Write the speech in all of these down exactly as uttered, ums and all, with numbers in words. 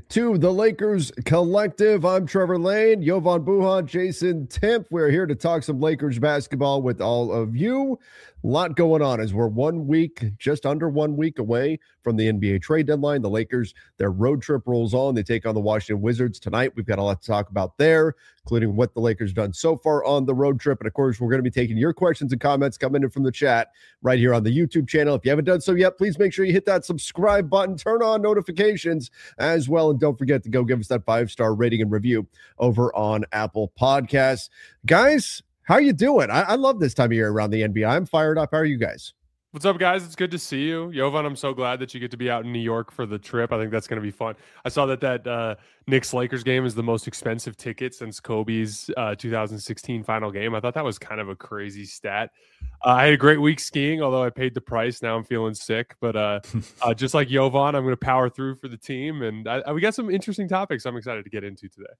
to the Lakers Collective. I'm Trevor Lane, Jovan Buhan, Jason Temp. We're here to talk some Lakers basketball with all of you. A lot going on as we're one week, just under one week away from the N B A trade deadline. The Lakers, their road trip rolls on. They take on the Washington Wizards tonight. We've got a lot to talk about there, including what the Lakers done so far on the road trip. And of course, we're going to be taking your questions and comments coming in from the chat right here on the YouTube channel. If you haven't done so yet, please make sure you hit that subscribe button, turn on notifications as well. And don't forget to go give us that five-star rating and review over on Apple Podcasts. Guys, how you doing? I, I love this time of year around the N B A. I'm fired up. How are you guys? What's up, guys? It's good to see you. Jovan, I'm so glad that you get to be out in New York for the trip. I think that's going to be fun. I saw that that uh, Knicks-Lakers game is the most expensive ticket since Kobe's uh, two thousand sixteen final game. I thought that was kind of a crazy stat. Uh, I had a great week skiing, although I paid the price. Now I'm feeling sick. But uh, uh, just like Jovan, I'm going to power through for the team. And I, I, we got some interesting topics I'm excited to get into today.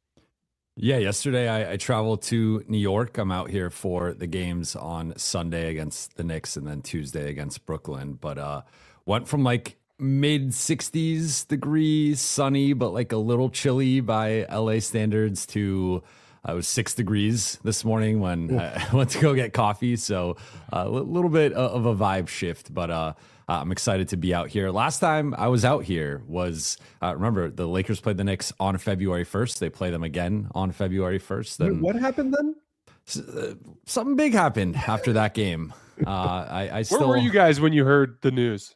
Yeah, yesterday I, I traveled to New York. I'm out here for the games on Sunday against the Knicks and then Tuesday against Brooklyn. But uh, went from like mid sixties degrees, sunny, but like a little chilly by L A standards to uh, it was six degrees this morning when I went to go get coffee. So a uh, little bit of a vibe shift, but uh, Uh, I'm excited to be out here. Last time I was out here was, uh, remember, the Lakers played the Knicks on February first. They play them again on February first. Then what happened then? Uh, something big happened after that game. Uh, I, I still, Where were you guys when you heard the news?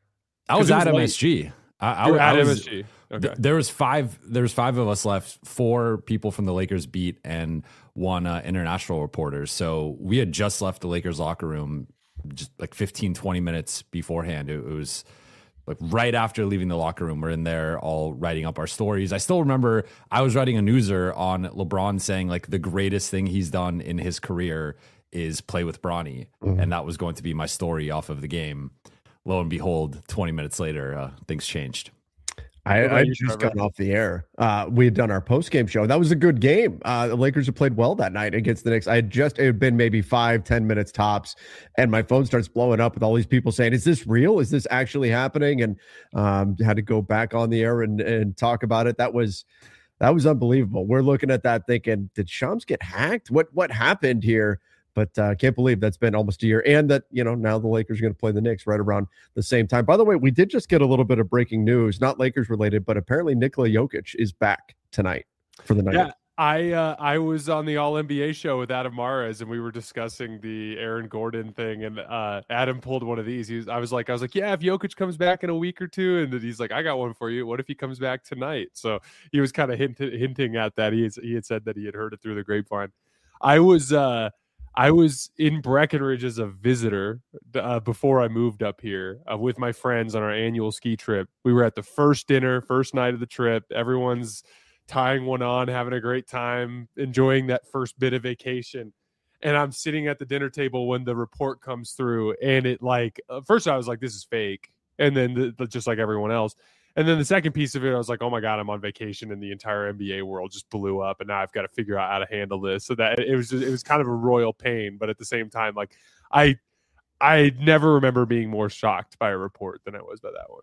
I was at M S G. I, I, you were at I was, M S G. Okay. Th- there was five. There was five of us left. Four people from the Lakers beat and one uh, international reporter. So we had just left the Lakers locker room just like fifteen, twenty minutes beforehand. It, it was like right after leaving the locker room. We're in there all writing up our stories. I still remember I was writing a newser on LeBron saying like the greatest thing he's done in his career is play with Bronny. Mm-hmm. And that was going to be my story off of the game. Lo and behold, twenty minutes later, uh, things changed. I, I just got off the air. Uh, we had done our post-game show. That was a good game. Uh, the Lakers had played well that night against the Knicks. I had just, it had been maybe five, ten minutes tops, and my phone starts blowing up with all these people saying, is this real? Is this actually happening? And um, had to go back on the air and, and talk about it. That was that was unbelievable. We're looking at that thinking, did Shams get hacked? What What happened here? But I uh, can't believe that's been almost a year. And that, you know, now the Lakers are going to play the Knicks right around the same time. By the way, we did just get a little bit of breaking news, not Lakers related, but apparently Nikola Jokic is back tonight for the night. Yeah, I uh, I was on the All N B A show with Adam Mares, and we were discussing the Aaron Gordon thing. And uh, Adam pulled one of these. He was, I was like, I was like, yeah, if Jokic comes back in a week or two, and he's like, I got one for you. What if he comes back tonight? So he was kind of hint- hinting at that. He, he had said that he had heard it through the grapevine. I was. Uh, I was in Breckenridge as a visitor uh, before I moved up here uh, with my friends on our annual ski trip. We were at the first dinner, first night of the trip. Everyone's tying one on, having a great time, enjoying that first bit of vacation. And I'm sitting at the dinner table when the report comes through, and it like, uh, first I was like, this is fake. And then the, the, just like everyone else. And then the second piece of it, I was like, oh my God, I'm on vacation and the entire N B A world just blew up. And now I've got to figure out how to handle this. So that it was just, it was kind of a royal pain. But at the same time, like I I never remember being more shocked by a report than I was by that one.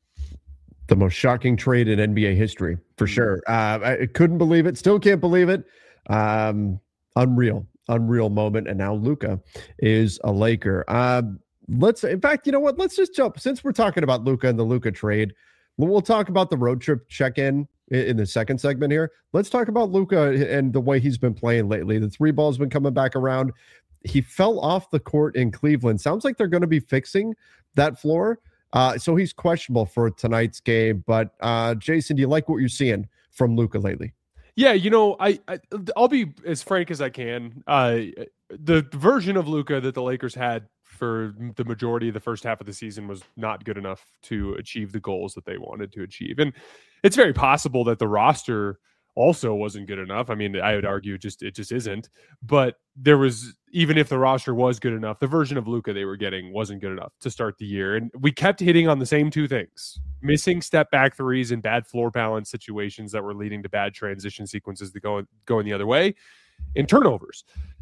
The most shocking trade in N B A history, for sure. Uh, I couldn't believe it. Still can't believe it. Um, unreal, unreal moment. And now Luka is a Laker. Uh, let's, in fact, you know what? Let's just jump. Since we're talking about Luka and the Luka trade, we'll talk about the road trip check-in in the second segment here. Let's talk about Luka and the way he's been playing lately. The three ball's been coming back around. He fell off the court in Cleveland. Sounds like they're going to be fixing that floor. Uh, so he's questionable for tonight's game. But uh, Jason, do you like what you're seeing from Luka lately? Yeah, you know, I, I I'll be as frank as I can. Uh, the version of Luka that the Lakers had for the majority of the first half of the season was not good enough to achieve the goals that they wanted to achieve. And it's very possible that the roster also wasn't good enough. I mean, I would argue just it just isn't. But there was, even if the roster was good enough, the version of Luka they were getting wasn't good enough to start the year. And we kept hitting on the same two things: missing step back threes and bad floor balance situations that were leading to bad transition sequences that go going the other way, and turnovers.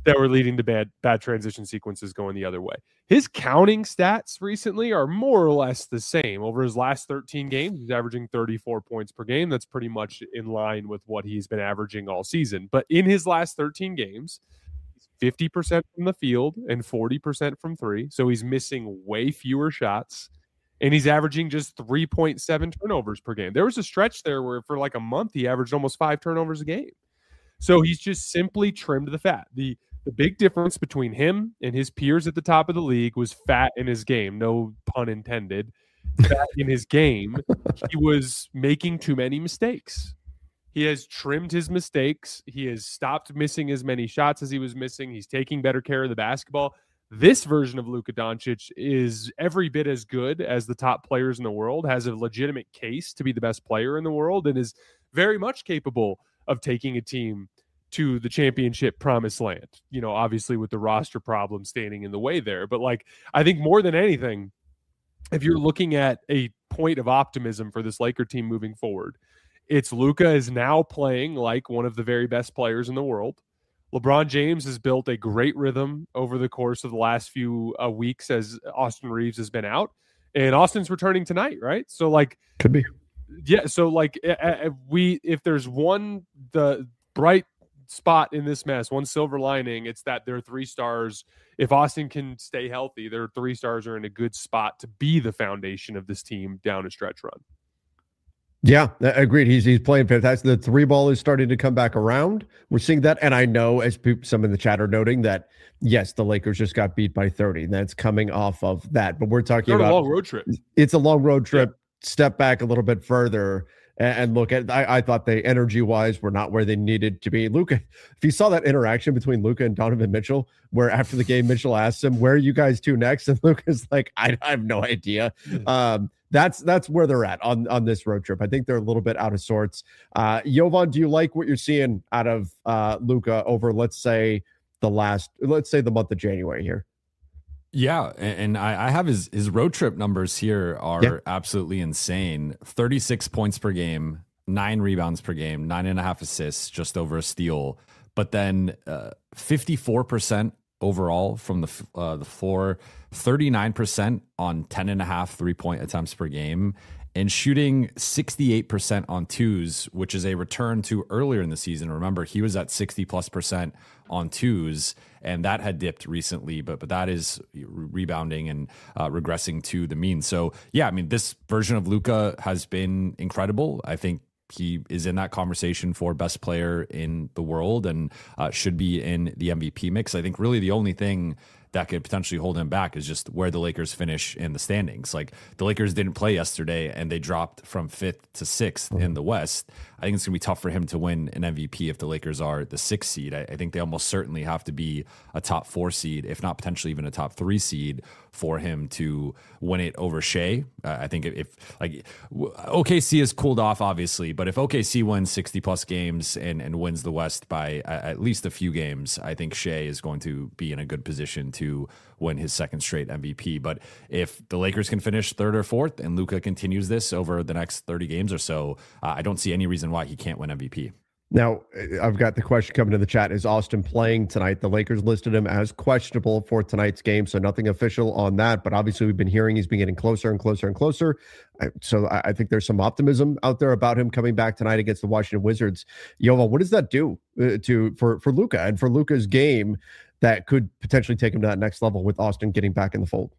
that were leading to bad bad transition sequences going the other way. His counting stats recently are more or less the same. Over his last thirteen games, he's averaging thirty-four points per game. That's pretty much in line with what he's been averaging all season. But in his last thirteen games, he's fifty percent from the field and forty percent from three. So he's missing way fewer shots. And he's averaging just three point seven turnovers per game. There was a stretch there where for like a month, he averaged almost five turnovers a game. So he's just simply trimmed the fat. The The big difference between him and his peers at the top of the league was fat in his game. No pun intended. Fat in his game. He was making too many mistakes. He has trimmed his mistakes. He has stopped missing as many shots as he was missing. He's taking better care of the basketball. This version of Luka Doncic is every bit as good as the top players in the world, has a legitimate case to be the best player in the world, and is very much capable of taking a team to the championship promised land, you know, obviously with the roster problem standing in the way there. But like, I think more than anything, if you're looking at a point of optimism for this Laker team moving forward, it's Luka is now playing like one of the very best players in the world. LeBron James has built a great rhythm over the course of the last few uh, weeks as Austin Reeves has been out, and Austin's returning tonight, right? So like, could be. Yeah. So like uh, we, if there's one, the bright spot in this mess, one silver lining, it's that their three stars, if Austin can stay healthy, their three stars are in a good spot to be the foundation of this team down a stretch run. Yeah, agreed. He's he's playing fantastic. The three ball is starting to come back around. We're seeing that, and I know, as people, some in the chat are noting, that yes, the Lakers just got beat by thirty. And that's coming off of that, but we're talking They're about a long road trip. It's a long road trip. Yeah. Step back a little bit further and, and look at. I, I thought they energy wise were not where they needed to be. Luka, if you saw that interaction between Luka and Donovan Mitchell, where after the game Mitchell asked him, "Where are you guys to next?" and Luka's like, "I, I have no idea." Um, That's that's where they're at on, on this road trip. I think they're a little bit out of sorts. Uh, Jovan, do you like what you're seeing out of uh, Luka over, let's say, the last, let's say the month of January here? Yeah, and, and I, I have his his road trip numbers here are yeah. absolutely insane. thirty-six points per game, nine rebounds per game, nine and a half assists, just over a steal. But then uh, fifty-four percent overall from the uh, the floor, thirty-nine percent on ten and a half three-point attempts per game, and shooting sixty-eight percent on twos, which is a return to earlier in the season. Remember, he was at sixty plus percent on twos, and that had dipped recently, but but that is rebounding and uh, regressing to the mean. So yeah, I mean, this version of Luka has been incredible. I think he is in that conversation for best player in the world and uh, should be in the M V P mix. I think really the only thing that could potentially hold him back is just where the Lakers finish in the standings. Like, the Lakers didn't play yesterday and they dropped from fifth to sixth mm-hmm. in the West. I think it's going to be tough for him to win an M V P if the Lakers are the sixth seed. I, I think they almost certainly have to be a top four seed, if not potentially even a top three seed, for him to win it over Shea. Uh, I think if, if like O K C has cooled off, obviously, but if O K C wins sixty plus games and, and wins the West by a, at least a few games, I think Shea is going to be in a good position to win his second straight M V P. But if the Lakers can finish third or fourth and Luka continues this over the next thirty games or so, uh, I don't see any reason why he can't win M V P. Now, I've got the question coming in the chat. Is Austin playing tonight? The Lakers listed him as questionable for tonight's game, so nothing official on that. But obviously, we've been hearing he's been getting closer and closer and closer. So I think there's some optimism out there about him coming back tonight against the Washington Wizards. Yovan, what does that do to for, for Luka and for Luka's game that could potentially take him to that next level with Austin getting back in the fold?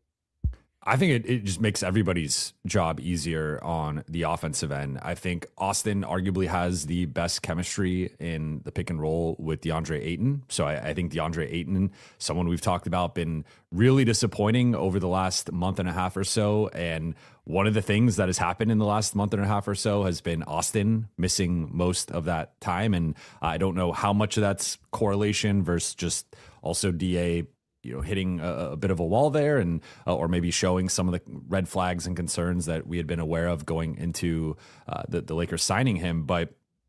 I think it, it just makes everybody's job easier on the offensive end. I think Austin arguably has the best chemistry in the pick and roll with DeAndre Ayton. So I, I think DeAndre Ayton, someone we've talked about, been really disappointing over the last month and a half or so. And one of the things that has happened in the last month and a half or so has been Austin missing most of that time. And I don't know how much of that's correlation versus just also D A, you know, hitting a, a bit of a wall there, and uh, or maybe showing some of the red flags and concerns that we had been aware of going into uh, the, the Lakers signing him. But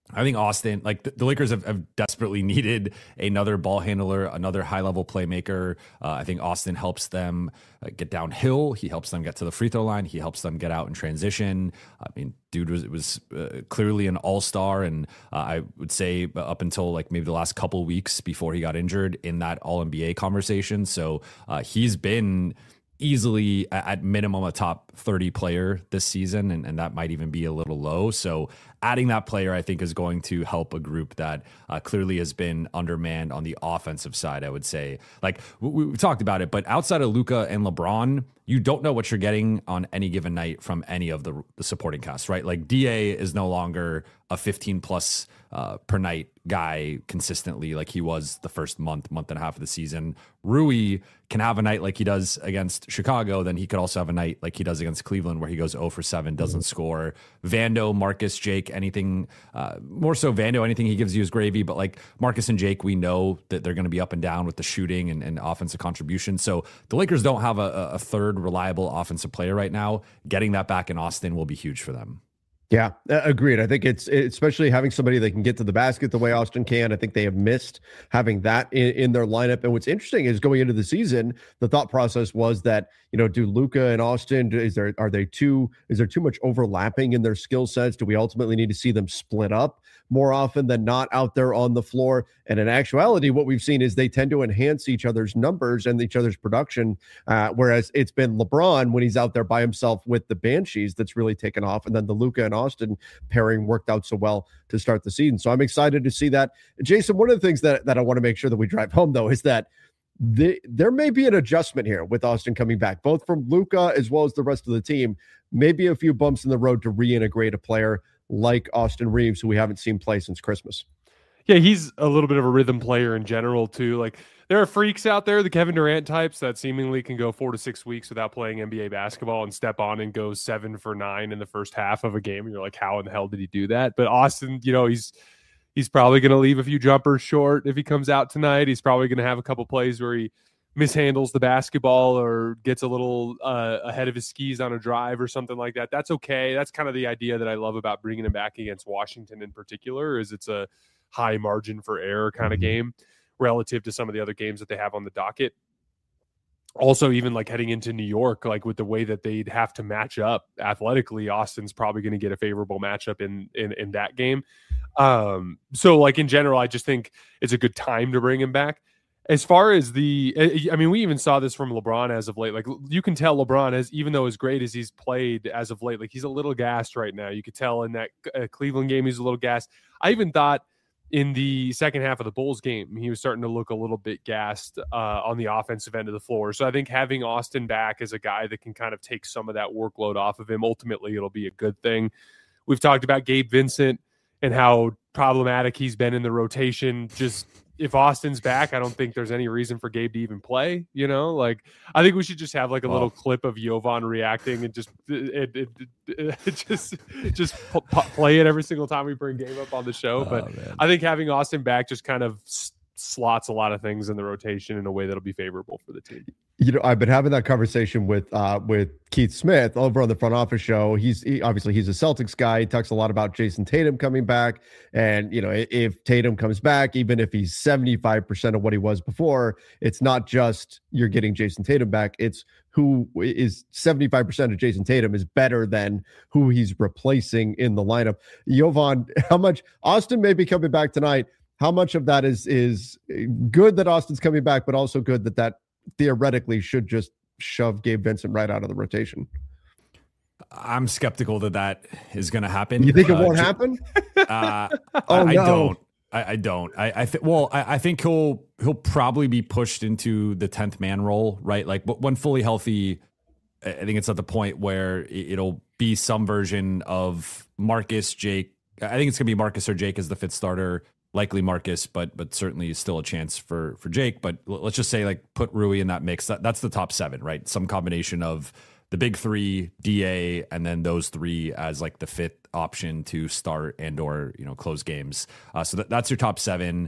I think Austin, like the, the Lakers have, have desperately needed another ball handler, another high level playmaker. Uh, I think Austin helps them uh, get downhill. He helps them get to the free throw line. He helps them get out in transition. I mean, dude was was uh, clearly an all star, and uh, I would say up until like maybe the last couple of weeks before he got injured in that All N B A conversation. So uh, he's been easily at minimum a top thirty player this season, and, and that might even be a little low. So adding that player, I think, is going to help a group that uh, clearly has been undermanned on the offensive side. I would say, like we, we talked about it, but outside of Luka and LeBron, you don't know what you're getting on any given night from any of the, the supporting cast, right? Like D A is no longer a fifteen plus uh, per night guy consistently like he was the first month, month and a half of the season. Rui can have a night like he does against Chicago. Then he could also have a night like he does against Cleveland where he goes zero for seven, doesn't score. Vando, Marcus, Jake, anything, uh, more so Vando, anything he gives you is gravy. But like Marcus and Jake, we know that they're going to be up and down with the shooting and, and offensive contribution. So the Lakers don't have a, a third reliable offensive player right now. Getting that back in Austin will be huge for them. Yeah, uh, agreed. I think it's especially having somebody that can get to the basket the way Austin can. I think they have missed having that in, in their lineup. And what's interesting is going into the season, the thought process was that, you know, do Luka and Austin, is there are they too is there too much overlapping in their skill sets? Do we ultimately need to see them split up more often than not out there on the floor? And in actuality, what we've seen is they tend to enhance each other's numbers and each other's production. Uh, whereas it's been LeBron when he's out there by himself with the Banshees that's really taken off. And then the Luka and Austin pairing worked out so well to start the season. So I'm excited to see that. Jason, one of the things that, that I want to make sure that we drive home, though, is that the, there may be an adjustment here with Austin coming back, both from Luka as well as the rest of the team. Maybe a few bumps in the road to reintegrate a player like Austin Reeves, who we haven't seen play since Christmas. Yeah, he's a little bit of a rhythm player in general, too. Like, there are freaks out there, the Kevin Durant types, that seemingly can go four to six weeks without playing N B A basketball and step on and go seven for nine in the first half of a game. And you're like, how in the hell did he do that? But Austin, you know, he's he's probably going to leave a few jumpers short if he comes out tonight. He's probably going to have a couple plays where he mishandles the basketball or gets a little uh, ahead of his skis on a drive or something like that. That's okay. That's kind of the idea that I love about bringing him back against Washington in particular, is it's a high margin for error kind of game relative to some of the other games that they have on the docket. Also, even like heading into New York, like with the way that they'd have to match up athletically, Austin's probably going to get a favorable matchup in, in, in that game. Um, so like in general, I just think it's a good time to bring him back. As far as the, I mean, we even saw this from LeBron as of late. Like, you can tell LeBron, as even though as great as he's played as of late, like he's a little gassed right now. You could tell in that uh, Cleveland game he's a little gassed. I even thought in the second half of the Bulls game he was starting to look a little bit gassed uh, on the offensive end of the floor. So I think having Austin back as a guy that can kind of take some of that workload off of him, ultimately it'll be a good thing. We've talked about Gabe Vincent and how problematic he's been in the rotation. Just if Austin's back, I don't think there's any reason for Gabe to even play, you know, like I think we should just have like a little oh. clip of Jovan reacting and just, it, it, it, it just, just p- p- play it every single time we bring Gabe up on the show. Oh, but man. I think having Austin back just kind of s- slots a lot of things in the rotation in a way that'll be favorable for the team. You know, I've been having that conversation with uh, with Keith Smith over on the Front Office Show. He's he, obviously he's a Celtics guy. He talks a lot about Jason Tatum coming back, and you know, if Tatum comes back, even if he's seventy-five percent of what he was before, it's not just you're getting Jason Tatum back. It's who is seventy-five percent of Jason Tatum is better than who he's replacing in the lineup. Jovan, how much Austin may be coming back tonight? How much of that is is good that Austin's coming back, but also good that that theoretically should just shove Gabe Vincent right out of the rotation? I'm skeptical that that is going to happen. You think it uh, won't happen? Uh, oh, I, I no. don't. I, I don't. I, I think. Well, I, I think he'll he'll probably be pushed into the tenth man role, right? Like, but when fully healthy, I think it's at the point where it'll be some version of Marcus, Jake. I think it's going to be Marcus or Jake as the fifth starter. Likely Marcus, but but certainly still a chance for for Jake. But let's just say like put Rui in that mix. That, that's the top seven, right? Some combination of the big three, D A, and then those three as like the fifth option to start and or you know close games. Uh, so that, that's your top seven.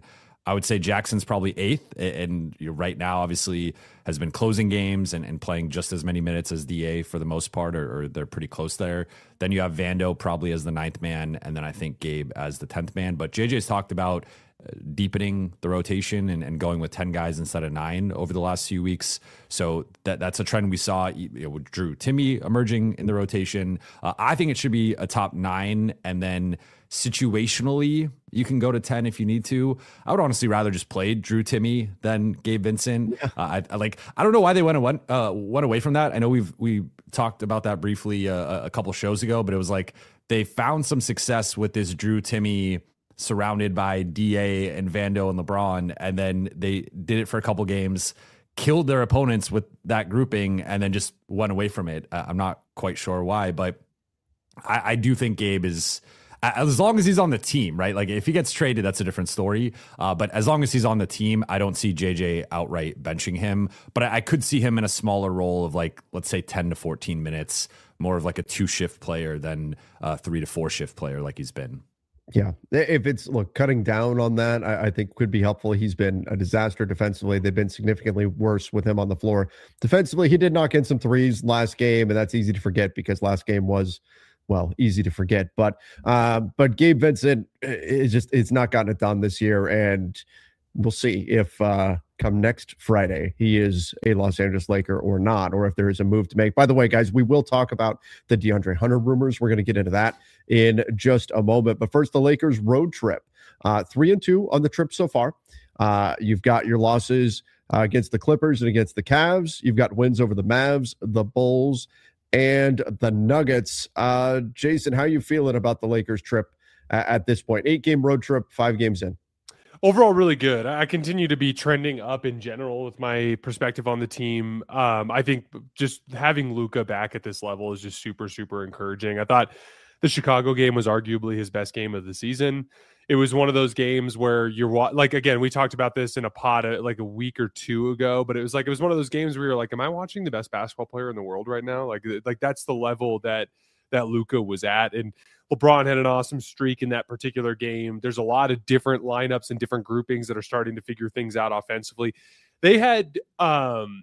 I would say Jackson's probably eighth, and you know, right now, obviously, has been closing games and, and playing just as many minutes as D A for the most part, or, or they're pretty close there. Then you have Vando probably as the ninth man, and then I think Gabe as the tenth man. But J J's talked about deepening the rotation and, and going with ten guys instead of nine over the last few weeks. So that that's a trend we saw, you know, with Drew Timme emerging in the rotation. Uh, I think it should be a top nine, and then situationally you can go to ten if you need to. I would honestly rather just play Drew Timme than Gabe Vincent. Yeah. Uh, I, I like I don't know why they went went uh, went away from that. I know we've we talked about that briefly uh, a couple shows ago, but it was like they found some success with this Drew Timme surrounded by D A and Vando and LeBron, and then they did it for a couple games, killed their opponents with that grouping, and then just went away from it. Uh, I'm not quite sure why, but I, I do think Gabe is, as long as he's on the team, right? Like if he gets traded, that's a different story. Uh, but as long as he's on the team, I don't see J J outright benching him. But I, I could see him in a smaller role of like, let's say ten to fourteen minutes, more of like a two shift player than a three to four shift player like he's been. Yeah, if it's look cutting down on that, I, I think could be helpful. He's been a disaster defensively. They've been significantly worse with him on the floor. Defensively, he did knock in some threes last game, and that's easy to forget because last game was, well, easy to forget. But uh, but Gabe Vincent is just it's not gotten it done this year, and we'll see if uh, come next Friday he is a Los Angeles Laker or not, or if there is a move to make. By the way, guys, we will talk about the DeAndre Hunter rumors. We're going to get into that in just a moment. But first, the Lakers road trip. Uh, three and two on the trip so far. Uh, you've got your losses uh, against the Clippers and against the Cavs. You've got wins over the Mavs, the Bulls, and the Nuggets. Uh, Jason, how are you feeling about the Lakers trip uh, at this point? Eight-game road trip, five games in. Overall, really good. I continue to be trending up in general with my perspective on the team. Um, I think just having Luka back at this level is just super, super encouraging. I thought the Chicago game was arguably his best game of the season. It was one of those games where you're like, again, we talked about this in a pod uh, like a week or two ago, but it was like, it was one of those games where you're like, am I watching the best basketball player in the world right now? Like, like that's the level that, that Luka was at. And LeBron had an awesome streak in that particular game. There's a lot of different lineups and different groupings that are starting to figure things out offensively. They had um,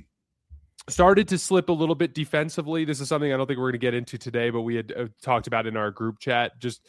started to slip a little bit defensively. This is something I don't think we're going to get into today, but we had uh, talked about in our group chat. Just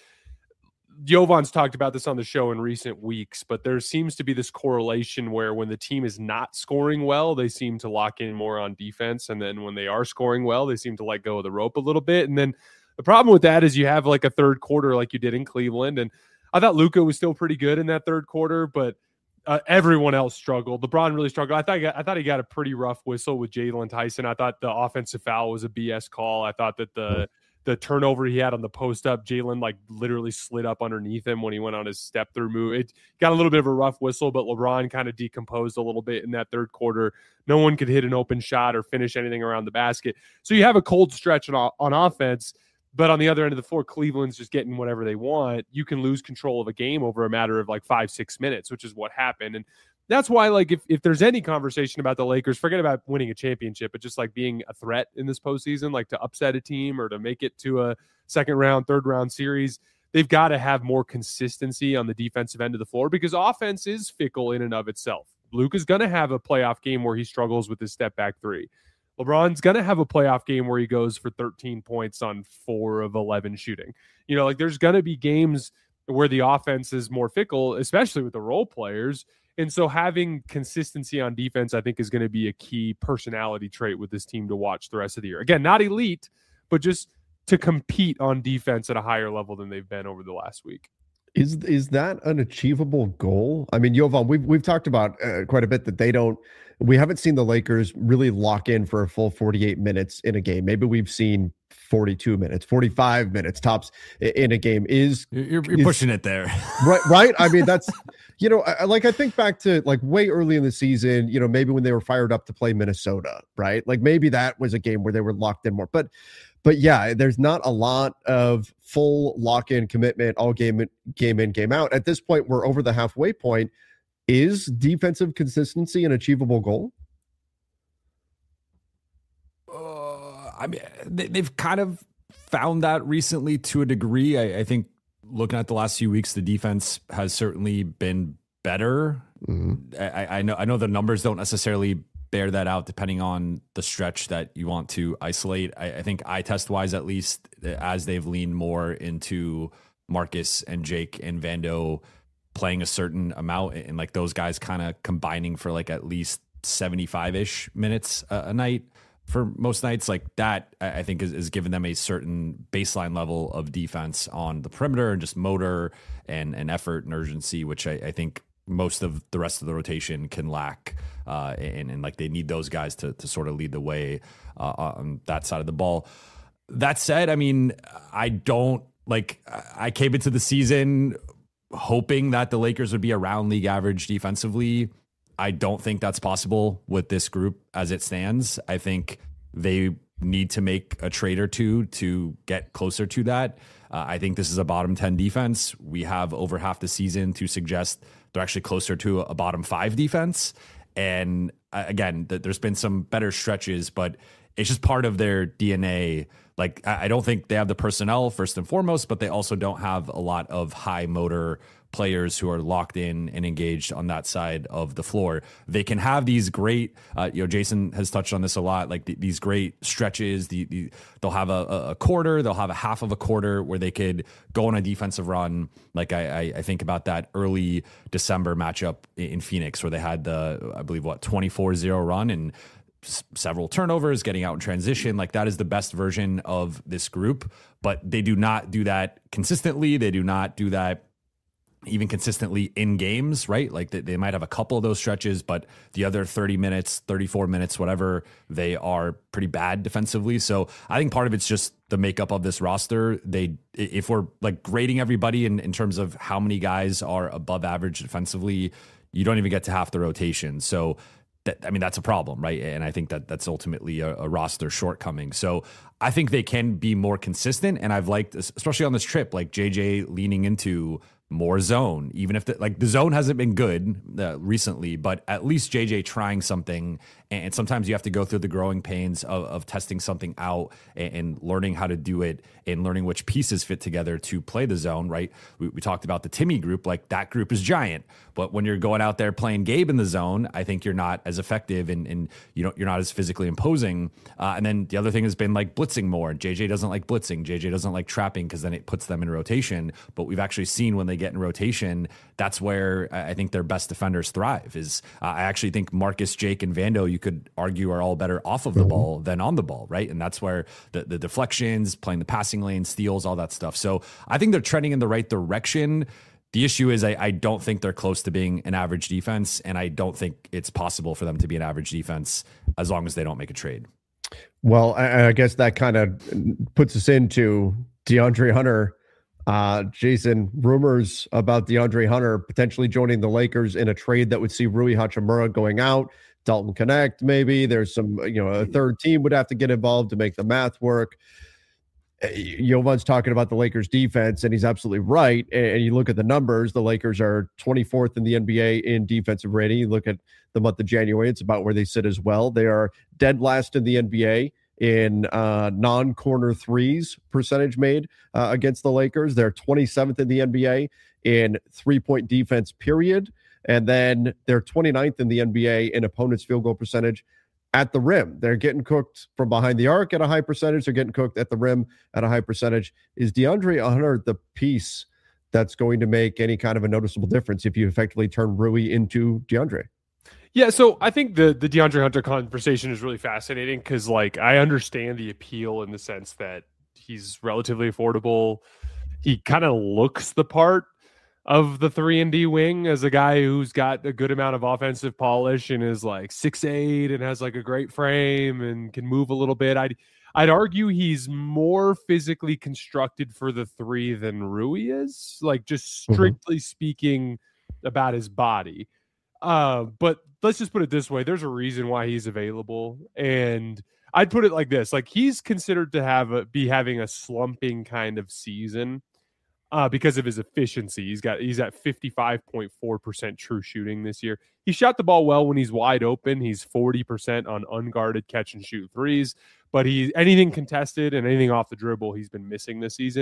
Jovan's talked about this on the show in recent weeks, but there seems to be this correlation where when the team is not scoring well, they seem to lock in more on defense. And then when they are scoring well, they seem to let go of the rope a little bit. And then the problem with that is you have like a third quarter like you did in Cleveland. And I thought Luka was still pretty good in that third quarter, but uh, everyone else struggled. LeBron really struggled. I thought, he got, I thought he got a pretty rough whistle with Jalen Tyson. I thought the offensive foul was a B S call. I thought that the the turnover he had on the post up, Jalen like literally slid up underneath him when he went on his step through move. It got a little bit of a rough whistle, but LeBron kind of decomposed a little bit in that third quarter. No one could hit an open shot or finish anything around the basket. So you have a cold stretch on, on offense. But on the other end of the floor, Cleveland's just getting whatever they want. You can lose control of a game over a matter of like five, six minutes, which is what happened. And that's why, like, if, if there's any conversation about the Lakers, forget about winning a championship, but just like being a threat in this postseason, like to upset a team or to make it to a second round, third round series, they've got to have more consistency on the defensive end of the floor because offense is fickle in and of itself. Luka's going to have a playoff game where he struggles with his step back three. LeBron's going to have a playoff game where he goes for thirteen points on four of eleven shooting. You know, like there's going to be games where the offense is more fickle, especially with the role players. And so having consistency on defense, I think, is going to be a key personality trait with this team to watch the rest of the year. Again, not elite, but just to compete on defense at a higher level than they've been over the last week. Is is that an achievable goal? I mean, Jovan, we've we've talked about uh, quite a bit that they don't. We haven't seen the Lakers really lock in for a full forty-eight minutes in a game. Maybe we've seen forty-two minutes, forty-five minutes tops in a game. Is you're, you're is, pushing it there, right? Right. I mean, that's you know, I, like I think back to like way early in the season. You know, maybe when they were fired up to play Minnesota, right? Like maybe that was a game where they were locked in more, but. But yeah, there's not a lot of full lock-in commitment, all game in, game in, game out. At this point, we're over the halfway point. Is defensive consistency an achievable goal? Uh, I mean, they, they've kind of found that recently to a degree. I, I think looking at the last few weeks, the defense has certainly been better. Mm-hmm. I, I know I know the numbers don't necessarily bear that out depending on the stretch that you want to isolate. I, I think eye test wise, at least, as they've leaned more into Marcus and Jake and Vando playing a certain amount, and like those guys kind of combining for like at least seventy-five ish minutes a, a night for most nights, like that, I think is, is giving them a certain baseline level of defense on the perimeter and just motor and, and effort and urgency, which I, I think most of the rest of the rotation can lack. Uh, and, and like they need those guys to, to sort of lead the way uh, on that side of the ball. That said, I mean, I don't like, I came into the season hoping that the Lakers would be around league average defensively. I don't think that's possible with this group as it stands. I think they need to make a trade or two to get closer to that. Uh, I think this is a bottom ten defense. We have over half the season to suggest they're actually closer to a bottom five defense. And uh, again, th- there's been some better stretches, but it's just part of their D N A. Like, I, I don't think they have the personnel first and foremost, but they also don't have a lot of high motor players who are locked in and engaged on that side of the floor. They can have these great, uh, you know, Jason has touched on this a lot, like th- these great stretches. The, the they'll have a, a quarter, they'll have a half of a quarter where they could go on a defensive run. Like I, I, I think about that early December matchup in Phoenix where they had the, I believe, what, twenty-four zero run and s- several turnovers, getting out in transition. Like that is the best version of this group, but they do not do that consistently. They do not do that even consistently in games, right? Like they, they might have a couple of those stretches, but the other thirty minutes, thirty-four minutes, whatever, they are pretty bad defensively. So I think part of it's just the makeup of this roster. They, if we're like grading everybody in, in terms of how many guys are above average defensively, you don't even get to half the rotation. So that, I mean, that's a problem, right? And I think that that's ultimately a, a roster shortcoming. So I think they can be more consistent. And I've liked, especially on this trip, like J J leaning into more zone, even if the, like the zone hasn't been good uh, recently, but at least J J trying something. And sometimes you have to go through the growing pains of, of testing something out and, and learning how to do it and learning which pieces fit together to play the zone, right? We, we talked about the Timmy group, like that group is giant, but when you're going out there playing Gabe in the zone, I think you're not as effective and, and you know, you're not as physically imposing. Uh, and then the other thing has been like blitzing more. J J doesn't like blitzing. J J doesn't like trapping because then it puts them in rotation. But we've actually seen when they get in rotation, that's where I think their best defenders thrive. Is uh, I actually think Marcus, Jake, and Vando, you could argue, are all better off of the mm-hmm. ball than on the ball, right? And that's where the, the deflections, playing the passing lane, steals, all that stuff. So I think they're trending in the right direction. The issue is I, I don't think they're close to being an average defense, and I don't think it's possible for them to be an average defense as long as they don't make a trade. Well, I, I guess that kind of puts us into DeAndre Hunter. Uh, Jason, rumors about DeAndre Hunter potentially joining the Lakers in a trade that would see Rui Hachimura going out, Dalton Connect maybe. There's some, you know, a third team would have to get involved to make the math work. Jovan's talking about the Lakers defense, and he's absolutely right. And you look at the numbers, the Lakers are twenty-fourth in the N B A in defensive rating. You look at the month of January, it's about where they sit as well. They are dead last in the N B A in uh, non-corner threes percentage made uh, against the Lakers. They're twenty-seventh in the N B A in three-point defense, period. And then they're twenty-ninth in the N B A in opponent's field goal percentage at the rim. They're getting cooked from behind the arc at a high percentage. They're getting cooked at the rim at a high percentage. Is DeAndre Hunter the piece that's going to make any kind of a noticeable difference if you effectively turn Rui into DeAndre? Yeah, so I think the the DeAndre Hunter conversation is really fascinating because, like, I understand the appeal in the sense that he's relatively affordable. He kind of looks the part of the three and D wing as a guy who's got a good amount of offensive polish and is like six eight and has like a great frame and can move a little bit. I'd I'd argue he's more physically constructed for the three than Rui is, like just strictly mm-hmm. speaking about his body. Uh, but let's just put it this way. There's a reason why he's available. And I'd put it like this, like he's considered to have a, be having a slumping kind of season uh, because of his efficiency. He's got, he's at fifty-five point four percent true shooting this year. He shot the ball well when he's wide open. He's forty percent on unguarded catch and shoot threes, but he, anything contested and anything off the dribble, he's been missing this season.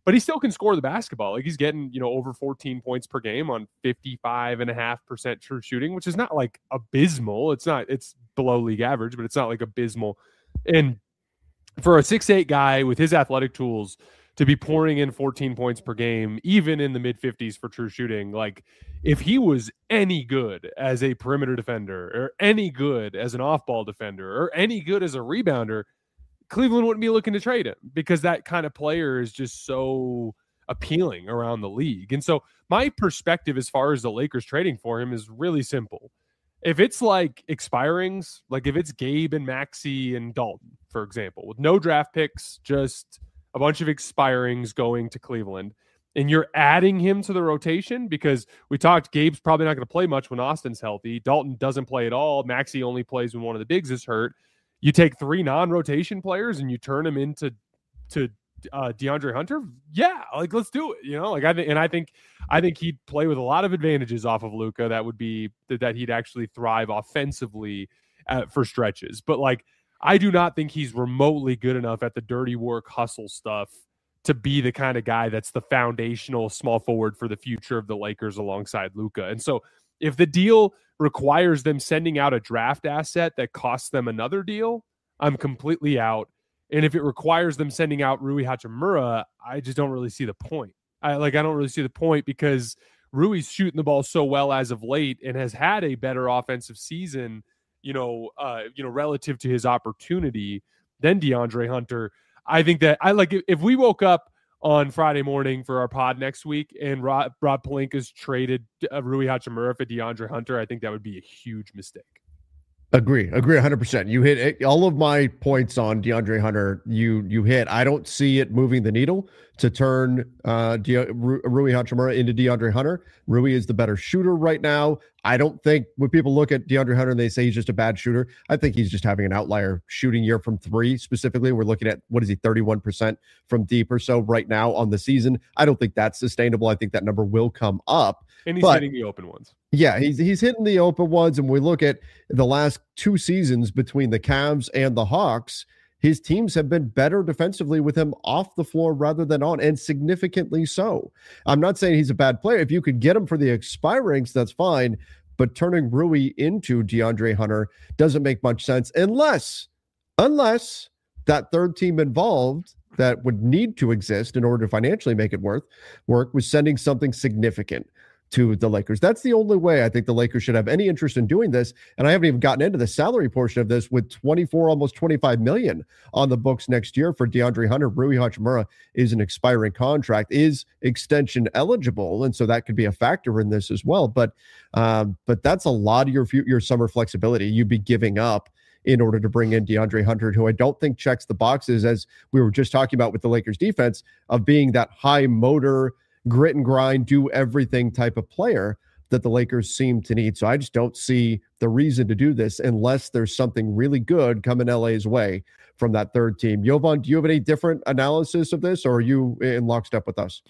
but he still can score the basketball. Like he's getting, you know, over fourteen points per game on fifty-five and a half percent true shooting, which is not like abysmal. It's not, it's below league average, but it's not like abysmal. And for a six eight guy with his athletic tools to be pouring in fourteen points per game, even in the mid fifties for true shooting, like if he was any good as a perimeter defender or any good as an off-ball defender or any good as a rebounder, Cleveland wouldn't be looking to trade him because that kind of player is just so appealing around the league. And so my perspective as far as the Lakers trading for him is really simple. If it's like expirings, like if it's Gabe and Maxey and Dalton, for example, with no draft picks, just a bunch of expirings going to Cleveland, and you're adding him to the rotation because we talked, Gabe's probably not going to play much when Austin's healthy. Dalton doesn't play at all. Maxey only plays when one of the bigs is hurt. You take three non-rotation players and you turn them into to uh, DeAndre Hunter. Yeah, like let's do it. You know, like I think, and I think, I think he'd play with a lot of advantages off of Luka. That would be that he'd actually thrive offensively at, for stretches. But like, I do not think he's remotely good enough at the dirty work hustle stuff to be the kind of guy that's the foundational small forward for the future of the Lakers alongside Luka. And so if the deal requires them sending out a draft asset that costs them another deal, I'm completely out. And if it requires them sending out Rui Hachimura, I just don't really see the point. I like, I don't really see the point because Rui's shooting the ball so well as of late and has had a better offensive season, you know, uh, you know, relative to his opportunity than DeAndre Hunter. I think that I like if we woke up on Friday morning for our pod next week and Rob, Rob Pelinka's traded uh, Rui Hachimura for DeAndre Hunter, I think that would be a huge mistake. Agree, agree one hundred percent. You hit all of my points on DeAndre Hunter. You you hit. I don't see it moving the needle to turn uh, De- Rui Hachimura into DeAndre Hunter. Rui is the better shooter right now. I don't think when people look at DeAndre Hunter and they say he's just a bad shooter, I think he's just having an outlier shooting year from three specifically. We're looking at, what is he, thirty-one percent from deep or so right now on the season. I don't think that's sustainable. I think that number will come up. And he's but, hitting the open ones. Yeah, he's he's hitting the open ones. And we look at the last two seasons between the Cavs and the Hawks, his teams have been better defensively with him off the floor rather than on, and significantly so. I'm not saying he's a bad player. If you could get him for the expirings, that's fine. But turning Rui into DeAndre Hunter doesn't make much sense unless, unless that third team involved that would need to exist in order to financially make it worth work was sending something significant to the Lakers. That's the only way I think the Lakers should have any interest in doing this. And I haven't even gotten into the salary portion of this with twenty-four, almost twenty-five million on the books next year for DeAndre Hunter. Rui Hachimura is an expiring contract, is extension eligible. And so that could be a factor in this as well. But, um, but that's a lot of your, your summer flexibility you'd be giving up in order to bring in DeAndre Hunter, who I don't think checks the boxes, as we were just talking about with the Lakers defense, of being that high motor, grit and grind, do everything type of player that the Lakers seem to need. So I just don't see the reason to do this unless there's something really good coming L A's way from that third team. Jovan, do you have any different analysis of this, or are you in lockstep with us?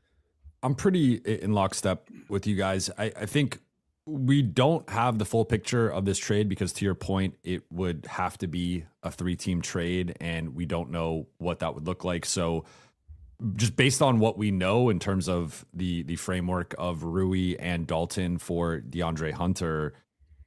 I'm pretty in lockstep with you guys. I, I think we don't have the full picture of this trade because, to your point, it would have to be a three-team trade, and we don't know what that would look like. So just based on what we know in terms of the the framework of Rui and Dalton for DeAndre Hunter,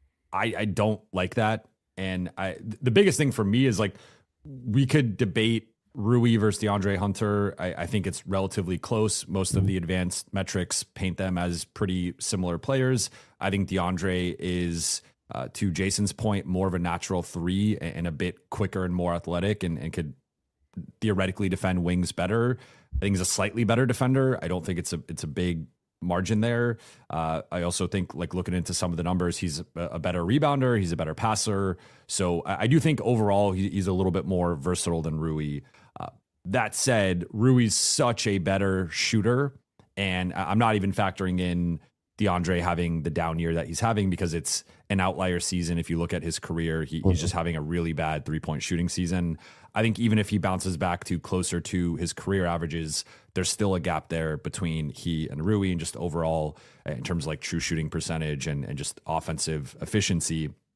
I, I don't like that. And I the biggest thing for me is, like, we could debate Rui versus DeAndre Hunter. I, I think it's relatively close. Most of the advanced metrics paint them as pretty similar players. I think DeAndre is, uh, to Jason's point, more of a natural three and, and a bit quicker and more athletic, and, and could theoretically defend wings better. I think he's a slightly better defender. I don't think it's a it's a big margin there. Uh, I also think, like, looking into some of the numbers, he's a, a better rebounder. He's a better passer. So I, I do think overall he, he's a little bit more versatile than Rui. Uh, that said, Rui's such a better shooter, and I'm not even factoring in DeAndre having the down year that he's having because it's an outlier season. If you look at his career, he, he's just having a really bad three-point shooting season. I think even if he bounces back to closer to his career averages, there's still a gap there between he and Rui, and just overall in terms of, like, true shooting percentage and, and just offensive efficiency.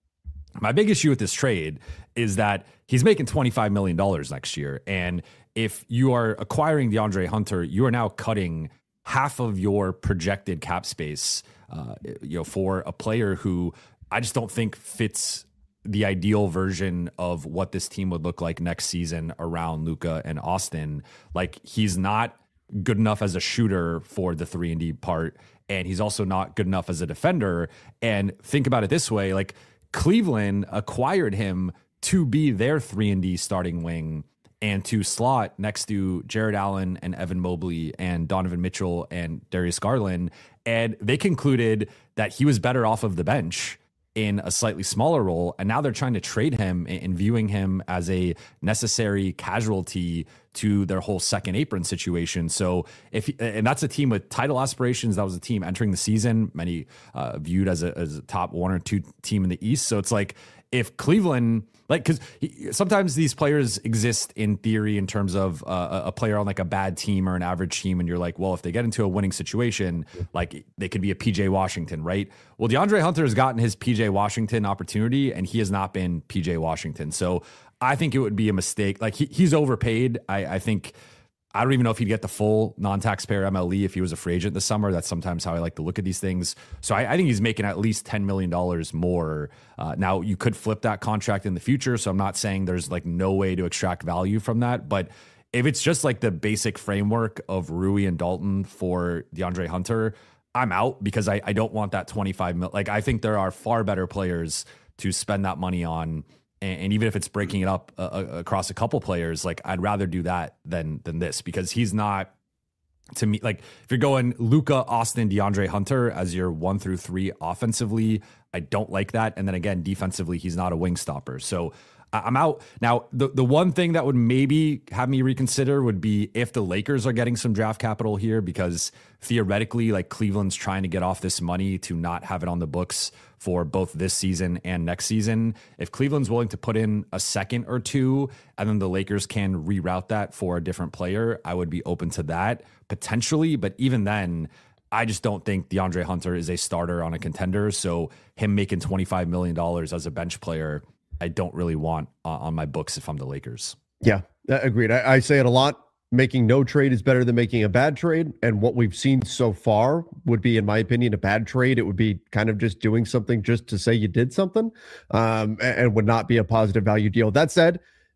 My big issue with this trade is that he's making twenty-five million dollars next year. And if you are acquiring DeAndre Hunter, you are now cutting half of your projected cap space, uh, you know, for a player who I just don't think fits the ideal version of what this team would look like next season around Luka and Austin. Like, he's not good enough as a shooter for the three and D part, and he's also not good enough as a defender. And think about it this way, like, Cleveland acquired him to be their three and D starting wing and to slot next to Jared Allen and Evan Mobley and Donovan Mitchell and Darius Garland. And they concluded that he was better off of the bench in a slightly smaller role. And now they're trying to trade him and viewing him as a necessary casualty to their whole second apron situation. So if, and that's a team with title aspirations. That was a team entering the season, many uh, viewed as a, as a top one or two team in the East. So it's like, if Cleveland, like, because sometimes these players exist in theory in terms of uh, a player on like a bad team or an average team, and you're like, well, if they get into a winning situation, like, they could be a P J Washington, right? Well, DeAndre Hunter has gotten his P J Washington opportunity, and he has not been P J Washington. So I think it would be a mistake. Like, he, he's overpaid. I, I think. I don't even know if he'd get the full non-taxpayer M L E if he was a free agent this summer. That's sometimes how I like to look at these things. So I, I think he's making at least ten million dollars more. Uh, now, you could flip that contract in the future, so I'm not saying there's like no way to extract value from that. But if it's just like the basic framework of Rui and Dalton for DeAndre Hunter, I'm out, because I, I don't want that twenty-five mil. Like, I think there are far better players to spend that money on. And even if it's breaking it up uh, across a couple players, like, I'd rather do that than than this, because he's not, to me, like, if you're going Luka, Austin, DeAndre Hunter as your one through three offensively, I don't like that. And then again, defensively, he's not a wing stopper. So I'm out. Now, the, the one thing that would maybe have me reconsider would be if the Lakers are getting some draft capital here, because theoretically, like, Cleveland's trying to get off this money to not have it on the books for both this season and next season. If Cleveland's willing to put in a second or two, and then the Lakers can reroute that for a different player, I would be open to that potentially. But even then, I just don't think DeAndre Hunter is a starter on a contender. So him making twenty-five million dollars as a bench player, I don't really want uh, on my books if I'm the Lakers. Yeah, agreed. I, I say it a lot. Making no trade is better than making a bad trade. And what we've seen so far would be, in my opinion, a bad trade. It would be kind of just doing something just to say you did something, um, and, and would not be a positive value deal. That said,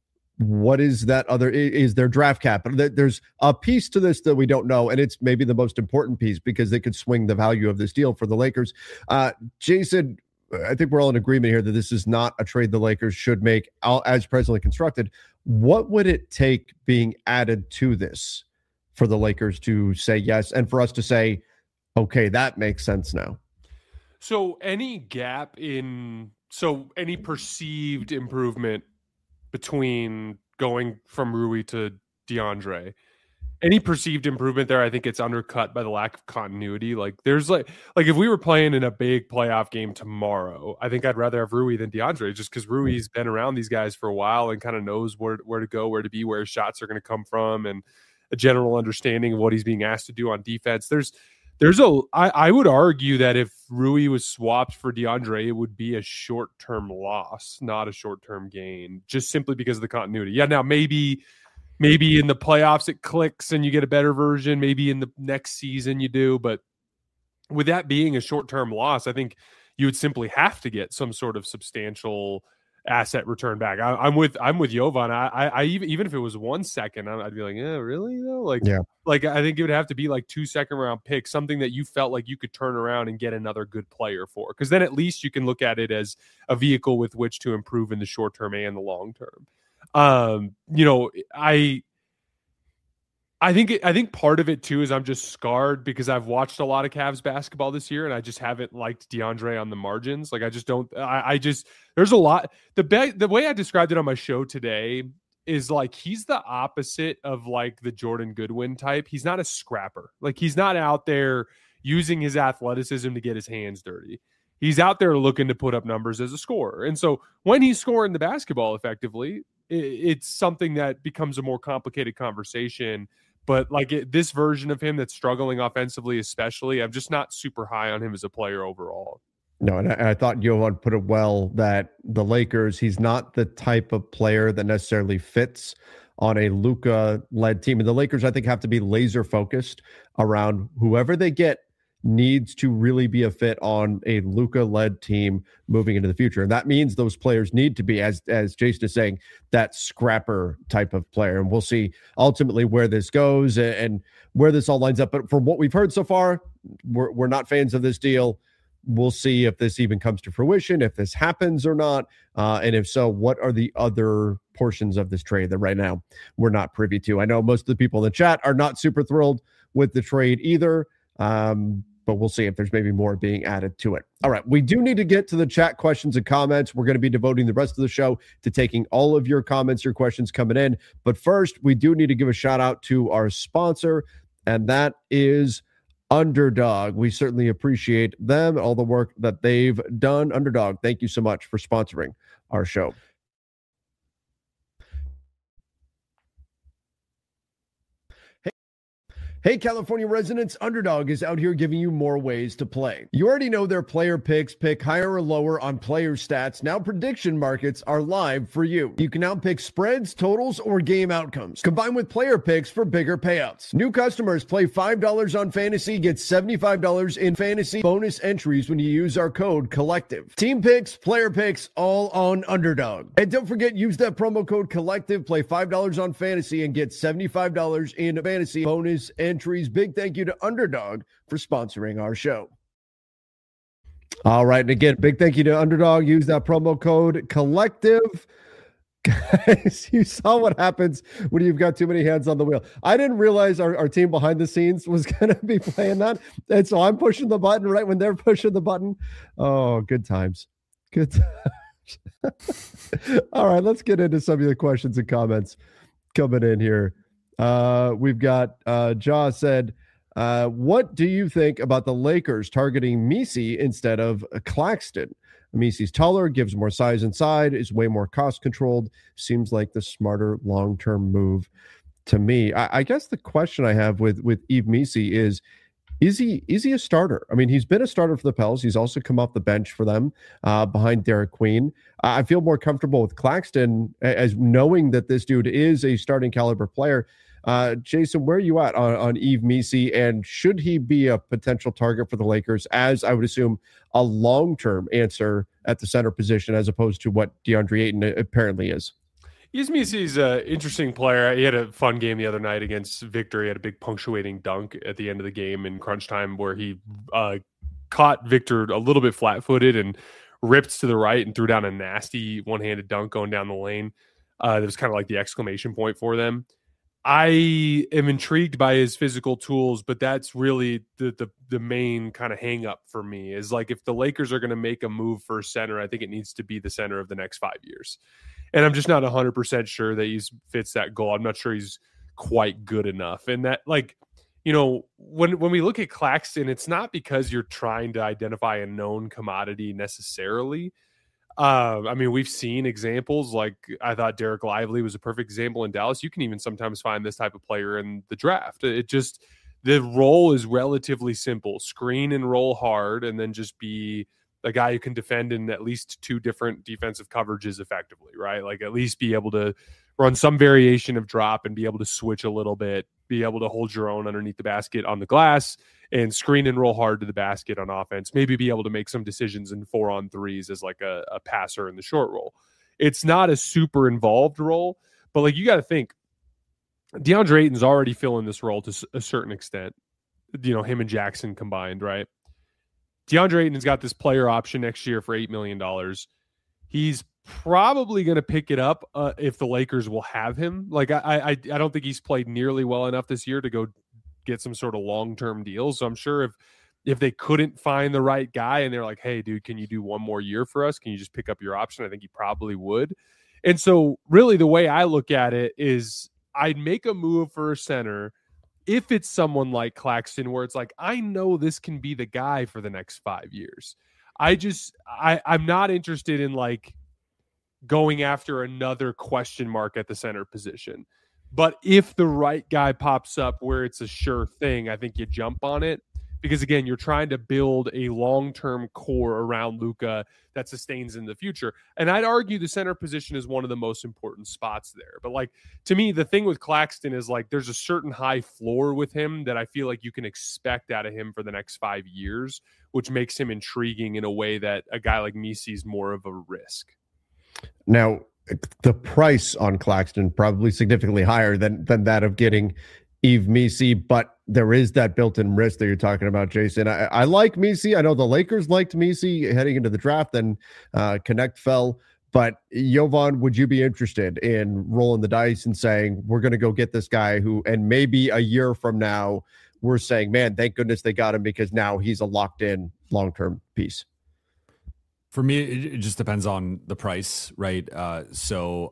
what is that other, is there draft cap? There's a piece to this that we don't know, and it's maybe the most important piece, because they could swing the value of this deal for the Lakers. Uh, Jason, I think we're all in agreement here that this is not a trade the Lakers should make as presently constructed. What would it take being added to this for the Lakers to say yes, and for us to say, okay, that makes sense now? So any gap in, so any perceived improvement between going from Rui to DeAndre, any perceived improvement there, I think it's undercut by the lack of continuity. Like, there's like, like if we were playing in a big playoff game tomorrow, I think I'd rather have Rui than DeAndre, just because Rui's been around these guys for a while and kind of knows where, where to go, where to be, where his shots are going to come from, and a general understanding of what he's being asked to do on defense. There's, there's a, I, I would argue that if Rui was swapped for DeAndre, it would be a short-term loss, not a short-term gain, just simply because of the continuity. Yeah, now maybe, maybe in the playoffs it clicks and you get a better version. Maybe in the next season you do. But with that being a short-term loss, I think you would simply have to get some sort of substantial asset return back. I, I'm with I'm with Jovan. I, I, I even even if it was one second, I'd be like, yeah, really? No? Like, yeah. Like I think it would have to be like two second round picks, something that you felt like you could turn around and get another good player for. Because then at least you can look at it as a vehicle with which to improve in the short term and the long term. Um, you know, I, I think, it, I think part of it too is I'm just scarred because I've watched a lot of Cavs basketball this year, and I just haven't liked DeAndre on the margins. Like, I just don't, I, I just, there's a lot, the be, the way I described it on my show today is like, he's the opposite of like the Jordan Goodwin type. He's not a scrapper. Like, he's not out there using his athleticism to get his hands dirty. He's out there looking to put up numbers as a scorer. And so when he's scoring the basketball effectively, it's something that becomes a more complicated conversation. But like it, this version of him that's struggling offensively, especially, I'm just not super high on him as a player overall. No, and I, I thought Johan put it well that the Lakers, he's not the type of player that necessarily fits on a Luka-led team. And the Lakers, I think, have to be laser focused around whoever they get needs to really be a fit on a Luka-led team moving into the future. And that means those players need to be, as as Jason is saying, that scrapper type of player. And we'll see ultimately where this goes and, and where this all lines up. But from what we've heard so far, we're, we're not fans of this deal. We'll see if this even comes to fruition, if this happens or not. Uh, and if so, what are the other portions of this trade that right now we're not privy to? I know most of the people in the chat are not super thrilled with the trade either. Um, but we'll see if there's maybe more being added to it. All right. We do need to get to the chat questions and comments. We're going to be devoting the rest of the show to taking all of your comments, your questions coming in. But first, we do need to give a shout out to our sponsor, and that is Underdog. We certainly appreciate them, all the work that they've done. Underdog, thank you so much for sponsoring our show. Hey, California residents, Underdog is out here giving you more ways to play. You already know their player picks pick higher or lower on player stats. Now prediction markets are live for you. You can now pick spreads, totals, or game outcomes, combined with player picks for bigger payouts. New customers play five dollars on fantasy, get seventy-five dollars in fantasy bonus entries when you use our code COLLECTIVE. Team picks, player picks, all on Underdog. And don't forget, use that promo code COLLECTIVE, play five dollars on fantasy, and get seventy-five dollars in fantasy bonus entries. Entries. Big thank you to Underdog for sponsoring our show. All right. And again, big thank you to Underdog. Use that promo code COLLECTIVE. Guys, you saw what happens when you've got too many hands on the wheel. I didn't realize our, our team behind the scenes was going to be playing that. And so I'm pushing the button right when they're pushing the button. Oh, good times. Good times. All right. Let's get into some of the questions and comments coming in here. Uh, we've got uh, Jaw said, uh, what do you think about the Lakers targeting Messi instead of Claxton? Messi's taller, gives more size inside, is way more cost controlled. Seems like the smarter long-term move to me. I, I guess the question I have with with Yves Messi is, is he is he a starter? I mean, he's been a starter for the Pels. He's also come off the bench for them uh, behind Derek Queen. I feel more comfortable with Claxton as knowing that this dude is a starting caliber player. Uh, Jason, where are you at on, on Yves Messi, and should he be a potential target for the Lakers as, I would assume, a long-term answer at the center position as opposed to what DeAndre Ayton apparently is? Yves Messi's an interesting player. He had a fun game the other night against Victor. He had a big punctuating dunk at the end of the game in crunch time where he uh, caught Victor a little bit flat-footed and ripped to the right and threw down a nasty one-handed dunk going down the lane. Uh, that was kind of like the exclamation point for them. I am intrigued by his physical tools, but that's really the the, the main kind of hang up for me is like if the Lakers are going to make a move for center, I think it needs to be the center of the next five years. And I'm just not one hundred percent sure that he fits that goal. I'm not sure he's quite good enough. And that, like, you know, when when we look at Claxton, it's not because you're trying to identify a known commodity necessarily. Uh, I mean, we've seen examples like I thought Derek Lively was a perfect example in Dallas. You can even sometimes find this type of player in the draft. It just, the role is relatively simple. Screen and roll hard, and then just be a guy who can defend in at least two different defensive coverages effectively, right? Like at least be able to run some variation of drop and be able to switch a little bit, be able to hold your own underneath the basket on the glass and screen and roll hard to the basket on offense, maybe be able to make some decisions in four on threes as like a, a passer in the short roll. It's not a super involved role, but like you got to think DeAndre Ayton's already filling this role to a certain extent, you know, him and Jackson combined, right? DeAndre Ayton's got this player option next year for eight million dollars. He's probably going to pick it up uh, if the Lakers will have him. Like I, I, I don't think he's played nearly well enough this year to go get some sort of long-term deal. So I'm sure if, if they couldn't find the right guy and they're like, hey dude, can you do one more year for us? Can you just pick up your option? I think he probably would. And so really the way I look at it is I'd make a move for a center if it's someone like Claxton, where it's like, I know this can be the guy for the next five years. I just, I, I'm not interested in like going after another question mark at the center position. But if the right guy pops up where it's a sure thing, I think you jump on it because again, you're trying to build a long-term core around Luka that sustains in the future. And I'd argue the center position is one of the most important spots there. But like, to me, the thing with Claxton is like, there's a certain high floor with him that I feel like you can expect out of him for the next five years, which makes him intriguing in a way that a guy like me sees more of a risk. Now, the price on Claxton probably significantly higher than than that of getting Yves Missi, but there is that built-in risk that you're talking about, Jason. I, I like Missi. I know the Lakers liked Missi heading into the draft, then uh, Connect fell. But Jovan, would you be interested in rolling the dice and saying, we're going to go get this guy who, and maybe a year from now, we're saying, man, thank goodness they got him because now he's a locked-in long-term piece? For me, it just depends on the price, right? Uh, so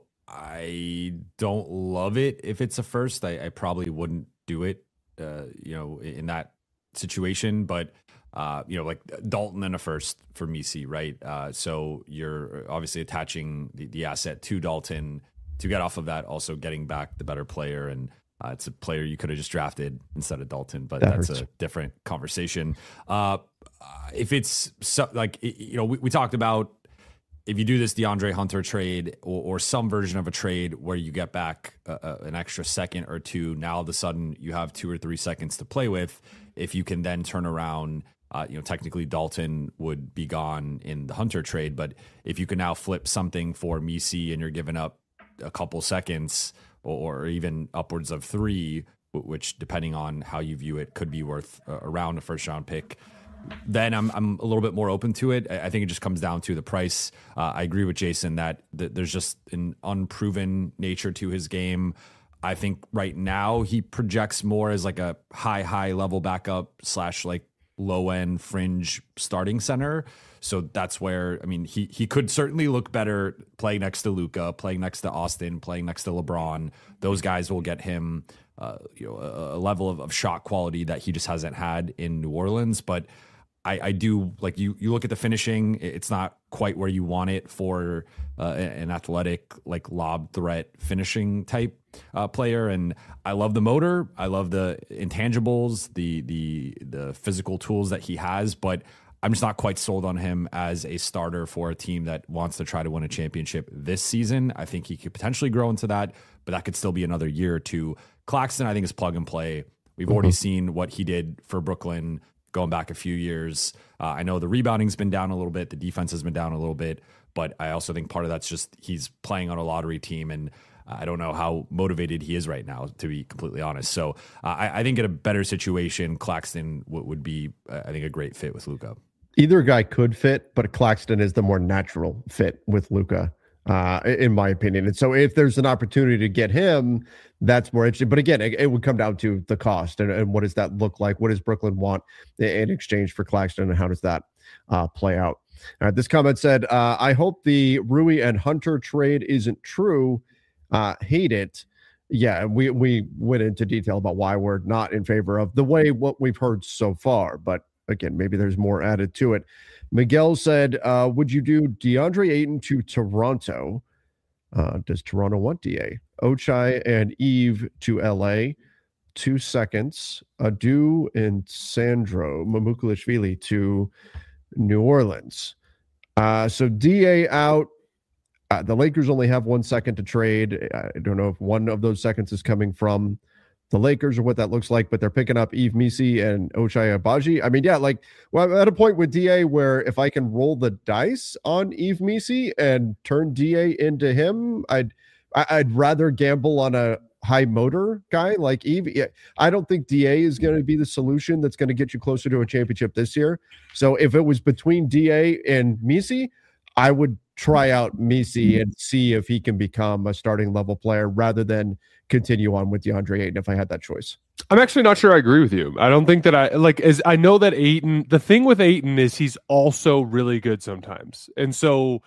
I don't love it if it's a first. I, I probably wouldn't do it, uh, you know, in that situation. But, uh, you know, like Dalton and a first for Missi, right? Uh, so you're obviously attaching the, the asset to Dalton to get off of that, also getting back the better player. And uh, it's a player you could have just drafted instead of Dalton, but that that's hurts. A different conversation. Uh, if it's so, like, you know, we, we talked about if you do this DeAndre Hunter trade or, or some version of a trade where you get back a, a, an extra second or two, now all of a sudden you have two or three seconds to play with. If you can then turn around, uh, you know, technically Dalton would be gone in the Hunter trade, but if you can now flip something for Missi and you're giving up a couple seconds or, or even upwards of three, which depending on how you view it could be worth uh, around a first round pick, then I'm I'm a little bit more open to it. I think it just comes down to the price. Uh, I agree with Jason that th- there's just an unproven nature to his game. I think right now he projects more as like a high, high level backup slash like low end fringe starting center. So that's where, I mean, he he could certainly look better playing next to Luka, playing next to Austin, playing next to LeBron. Those guys will get him uh, you know, a, a level of, of shot quality that he just hasn't had in New Orleans. But I, I do like you. You look at the finishing; it's not quite where you want it for uh, an athletic, like lob threat finishing type uh, player. And I love the motor. I love the intangibles, the the the physical tools that he has. But I'm just not quite sold on him as a starter for a team that wants to try to win a championship this season. I think he could potentially grow into that, but that could still be another year or two. Claxton, I think, is plug and play. We've mm-hmm. already seen what he did for Brooklyn going back a few years. Uh, I know the rebounding's been down a little bit. The defense has been down a little bit, but I also think part of that's just he's playing on a lottery team, and I don't know how motivated he is right now, to be completely honest. So uh, I, I think in a better situation, Claxton w- would be, uh, I think, a great fit with Luka. Either guy could fit, but Claxton is the more natural fit with Luka, uh, in my opinion. And so if there's an opportunity to get him, that's more interesting. But again, it, it would come down to the cost and, and what does that look like? What does Brooklyn want in exchange for Claxton, and how does that uh, play out? All right, this comment said, uh, I hope the Rui and Hunter trade isn't true. Uh, hate it. Yeah, we, we went into detail about why we're not in favor of the way what we've heard so far. But again, maybe there's more added to it. Miguel said, uh, would you do DeAndre Ayton to Toronto? Uh, does Toronto want D A? Ochai and Eve to L A. Two seconds. Adu and Sandro Mamukulashvili to New Orleans. Uh, so D A out. Uh, the Lakers only have one second to trade. I don't know if one of those seconds is coming from the Lakers or what that looks like, but they're picking up Yves Missi and Ochai Agbaji. I mean, yeah, like, well, I'm at a point with D A where if I can roll the dice on Yves Missi and turn D A into him, I'd I'd rather gamble on a high motor guy like Yves. I don't think D A is going to be the solution that's going to get you closer to a championship this year. So if it was between D A and Missi, I would try out Missi and see if he can become a starting level player rather than continue on with DeAndre Ayton if I had that choice. I'm actually not sure I agree with you. I don't think that I like as I know that Ayton, the thing with Ayton is he's also really good sometimes. And so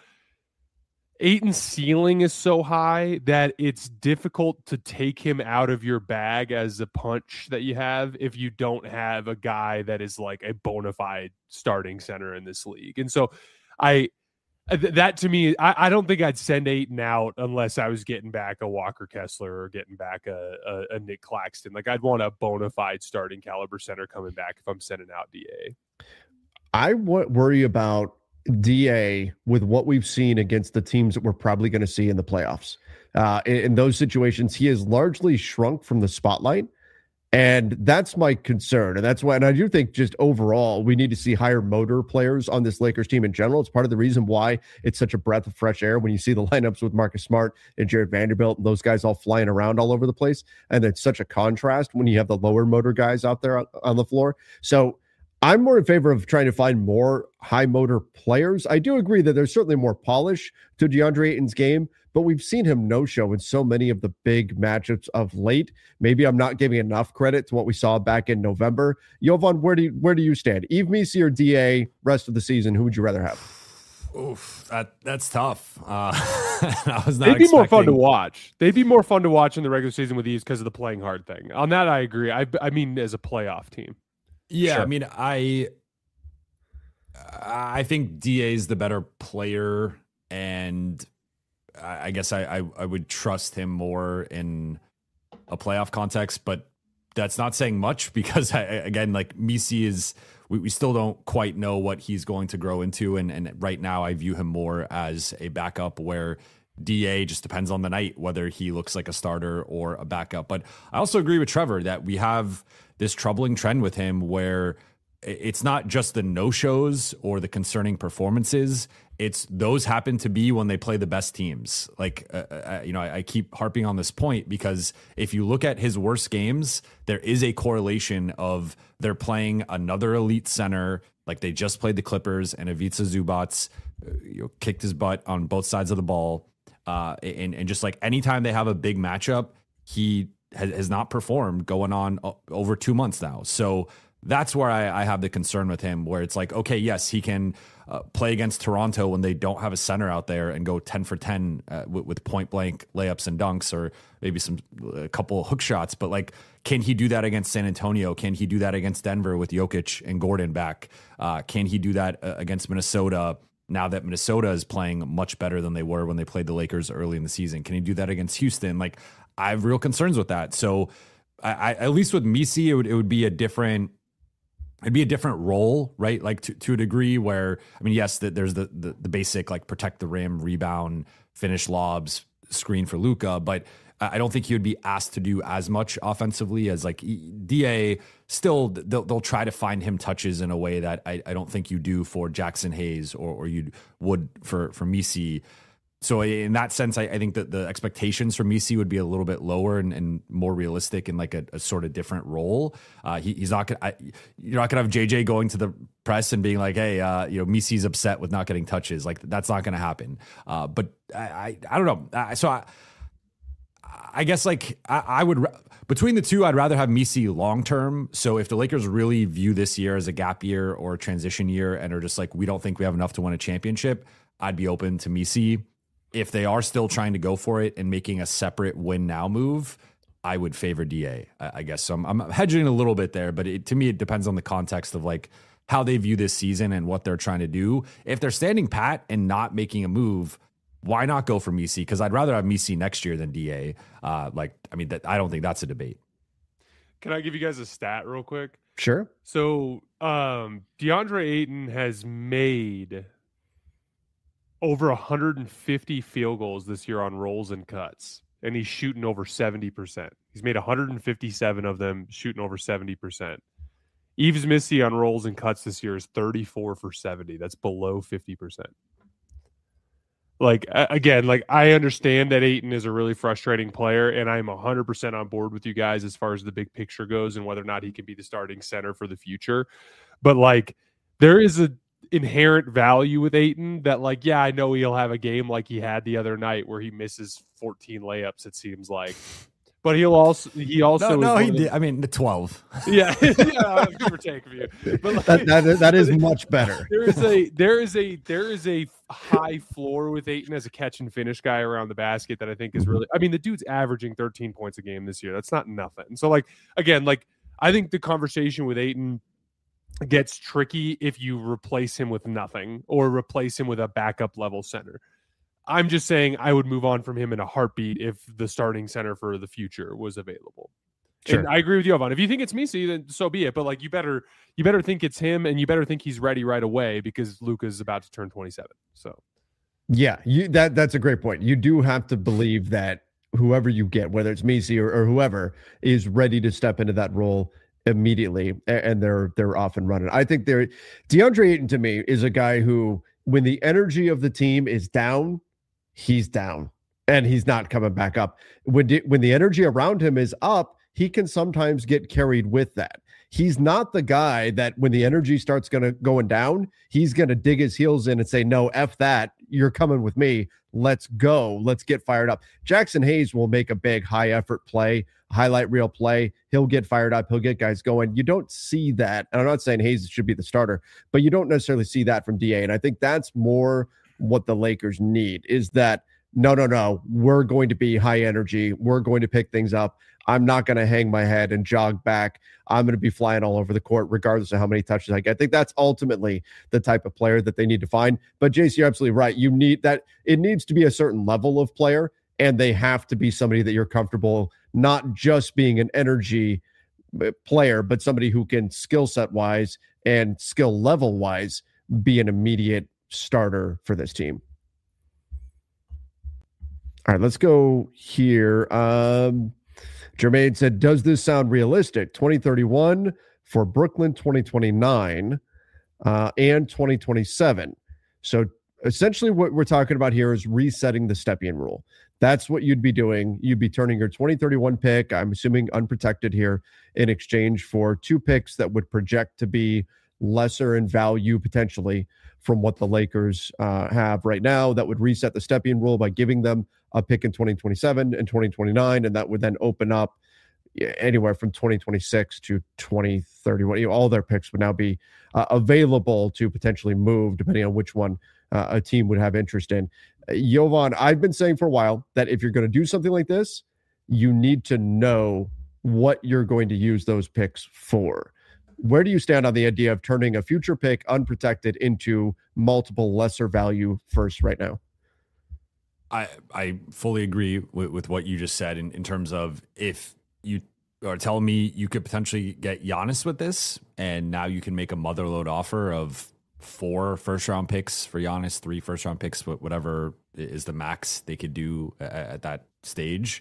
Ayton's ceiling is so high that it's difficult to take him out of your bag as a punch that you have if you don't have a guy that is like a bona fide starting center in this league. And so I That to me, I, I don't think I'd send Ayton out unless I was getting back a Walker Kessler or getting back a, a, a Nick Claxton. Like I'd want a bona fide starting caliber center coming back if I'm sending out D A. I w- worry about D A with what we've seen against the teams that we're probably going to see in the playoffs. Uh, in, in those situations, he has largely shrunk from the spotlight. And that's my concern. And that's why, and I do think just overall, we need to see higher motor players on this Lakers team in general. It's part of the reason why it's such a breath of fresh air when you see the lineups with Marcus Smart and Jared Vanderbilt and those guys all flying around all over the place. And it's such a contrast when you have the lower motor guys out there on, on the floor. So I'm more in favor of trying to find more high motor players. I do agree that there's certainly more polish to DeAndre Ayton's game, but we've seen him no-show in so many of the big matchups of late. Maybe I'm not giving enough credit to what we saw back in November. Jovan, where do you, where do you stand? Yves Missi or D A rest of the season? Who would you rather have? Oof, that that's tough. Uh, I was not. They'd be expecting... more fun to watch. They'd be more fun to watch in the regular season with these because of the playing hard thing. On that, I agree. I I mean, as a playoff team. Yeah, sure. I mean, I I think D A is the better player, and I guess I, I, I would trust him more in a playoff context, but that's not saying much because I, again, like Missi is, we, we still don't quite know what he's going to grow into. And, and right now I view him more as a backup where D A just depends on the night, whether he looks like a starter or a backup. But I also agree with Trevor that we have this troubling trend with him where it's not just the no-shows or the concerning performances. It's those happen to be when they play the best teams. Like, uh, uh, you know, I, I keep harping on this point because if you look at his worst games, there is a correlation of they're playing another elite center. Like they just played the Clippers and Ivica Zubac uh, you know, kicked his butt on both sides of the ball. Uh, and, and just like anytime they have a big matchup, he has, has not performed going on o- over two months now. So that's where I, I have the concern with him, where it's like, okay, yes, he can uh, play against Toronto when they don't have a center out there and go ten for ten uh, with, with point blank layups and dunks, or maybe some a couple of hook shots. But like, can he do that against San Antonio? Can he do that against Denver with Jokic and Gordon back? Uh, can he do that uh, against Minnesota now that Minnesota is playing much better than they were when they played the Lakers early in the season? Can he do that against Houston? Like, I have real concerns with that. So I, I at least with Missi, it would, it would be a different It'd be a different role, right? Like to, to a degree where, I mean, yes, that there's the, the the basic like protect the rim, rebound, finish lobs, screen for Luka, but I don't think he would be asked to do as much offensively as like D A. Still, they'll, they'll try to find him touches in a way that I, I don't think you do for Jackson Hayes or or you would for for Missi. So in that sense, I, I think that the expectations for Missi would be a little bit lower and, and more realistic in like a, a sort of different role. Uh, he, he's not gonna, you're not gonna have J J going to the press and being like, "Hey, uh, you know, Missi's upset with not getting touches." Like that's not gonna happen. Uh, but I, I, I don't know. I, so I, I guess like I, I would between the two, I'd rather have Missi long term. So if the Lakers really view this year as a gap year or a transition year and are just like, we don't think we have enough to win a championship, I'd be open to Missi. If they are still trying to go for it and making a separate win now move, I would favor D A, I guess. So I'm, I'm hedging a little bit there, but it, to me, it depends on the context of like how they view this season and what they're trying to do. If they're standing pat and not making a move, why not go for Missi? Because I'd rather have Missi next year than D A. Uh, like, I mean, that, I don't think that's a debate. Can I give you guys a stat real quick? Sure. So um, DeAndre Ayton has made over one hundred fifty field goals this year on rolls and cuts, and he's shooting over seventy percent. He's made one hundred fifty-seven of them, shooting over seventy percent. Yves Missi on rolls and cuts this year is thirty-four for seventy. That's below fifty percent. Like, again, like I understand that Ayton is a really frustrating player, and I'm one hundred percent on board with you guys as far as the big picture goes and whether or not he can be the starting center for the future. But, like, there is a inherent value with Ayton that, like, yeah, I know he'll have a game like he had the other night where he misses fourteen layups, it seems like, but he'll also he also no, no he of, did. I mean the twelve. Yeah, yeah, give or take of you. But like, that, that, is, that is much better. There is a there is a there is a high floor with Ayton as a catch and finish guy around the basket that I think is really. I mean, the dude's averaging thirteen points a game this year. That's not nothing. So, like, again, like I think the conversation with Ayton gets tricky if you replace him with nothing or replace him with a backup level center. I'm just saying I would move on from him in a heartbeat if the starting center for the future was available. Sure. And I agree with you, Jovan. If you think it's Messi, then so be it. But like, you better you better think it's him, and you better think he's ready right away because Luka's about to turn twenty-seven. So, yeah, you that that's a great point. You do have to believe that whoever you get, whether it's Messi or, or whoever, is ready to step into that role immediately, and they're they're off and running. I think they're DeAndre Ayton to me is a guy who, when the energy of the team is down, he's down and he's not coming back up. When de, when the energy around him is up, he can sometimes get carried with that. He's not the guy that when the energy starts going to going down, he's going to dig his heels in and say, no, F that. You're coming with me. Let's go. Let's get fired up. Jackson Hayes will make a big high effort play, highlight reel play. He'll get fired up. He'll get guys going. You don't see that. And I'm not saying Hayes should be the starter, but you don't necessarily see that from D A. And I think that's more what the Lakers need is that, no, no, no, we're going to be high energy. We're going to pick things up. I'm not going to hang my head and jog back. I'm going to be flying all over the court, regardless of how many touches I get. I think that's ultimately the type of player that they need to find. But J C, you're absolutely right. You need that. It needs to be a certain level of player, and they have to be somebody that you're comfortable not just being an energy player, but somebody who can skill set wise and skill level wise be an immediate starter for this team. All right, let's go here. Um, Jermaine said, does this sound realistic? twenty thirty-one for Brooklyn, twenty twenty-nine, uh, and twenty twenty-seven. So essentially what we're talking about here is resetting the Stepien rule. That's what you'd be doing. You'd be turning your twenty thirty-one pick, I'm assuming unprotected here, in exchange for two picks that would project to be lesser in value potentially from what the Lakers uh, have right now. That would reset the Stepien rule by giving them a pick in twenty twenty-seven and twenty twenty-nine, and that would then open up anywhere from twenty twenty-six to twenty thirty-one. You know, all their picks would now be uh, available to potentially move depending on which one uh, a team would have interest in. Uh, Jovan, I've been saying for a while that if you're going to do something like this, you need to know what you're going to use those picks for. Where do you stand on the idea of turning a future pick unprotected into multiple lesser value first right now? I I fully agree with, with what you just said in, in terms of if you are telling me you could potentially get Giannis with this, and now you can make a motherload offer of four first round picks for Giannis, three first round picks, whatever is the max they could do at, at that stage.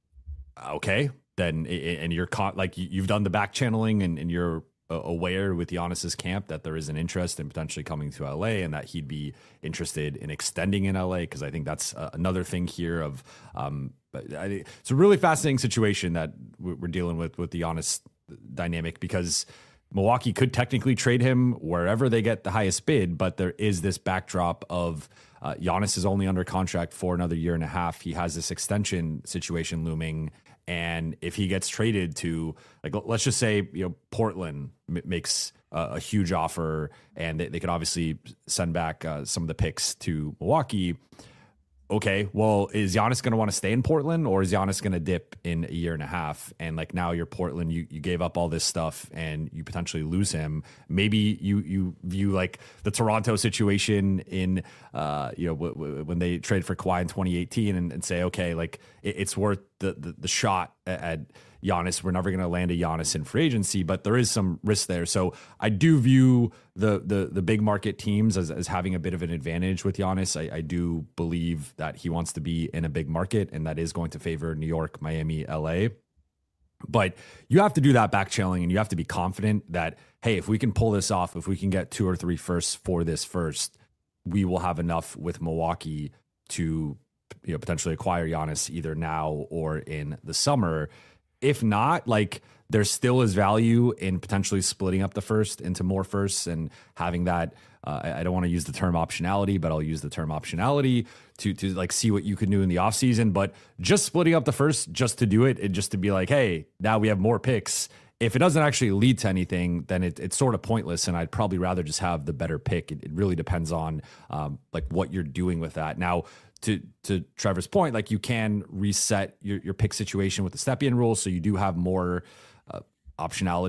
Okay, then and you're caught like you've done the back channeling and, and you're aware with Giannis's camp that there is an interest in potentially coming to L A and that he'd be interested in extending in L A, because I think that's uh, another thing here of um, I, it's a really fascinating situation that we're dealing with with the Giannis dynamic, because Milwaukee could technically trade him wherever they get the highest bid, but there is this backdrop of uh, Giannis is only under contract for another year and a half. He has this extension situation looming. And if he gets traded to, like, let's just say, you know, Portland m- makes uh, a huge offer, and they, they could obviously send back uh, some of the picks to Milwaukee. Okay, well, is Giannis going to want to stay in Portland, or is Giannis going to dip in a year and a half? And like now you're Portland, you, you gave up all this stuff and you potentially lose him. Maybe you you view like the Toronto situation in, uh, you know, w- w- when they traded for Kawhi in twenty eighteen and, and say, okay, like it, it's worth the, the, the shot at, at Giannis. We're never going to land a Giannis in free agency, but there is some risk there. So I do view the the the big market teams as, as having a bit of an advantage with Giannis. I, I do believe that he wants to be in a big market, and that is going to favor New York, Miami, L A. But you have to do that back channeling, and you have to be confident that, hey, if we can pull this off, if we can get two or three firsts for this first, we will have enough with Milwaukee to, you know, potentially acquire Giannis either now or in the summer. If not, like, there still is value in potentially splitting up the first into more firsts and having that. Uh, I, I don't want to use the term optionality, but I'll use the term optionality to to like see what you can do in the offseason. But just splitting up the first just to do it, and just to be like, hey, now we have more picks. If it doesn't actually lead to anything, then it, it's sort of pointless. And I'd probably rather just have the better pick. It, it really depends on um, like what you're doing with that. Now, to to Trevor's point, like you can reset your, your pick situation with the Stepien rule, so you do have more uh, optionality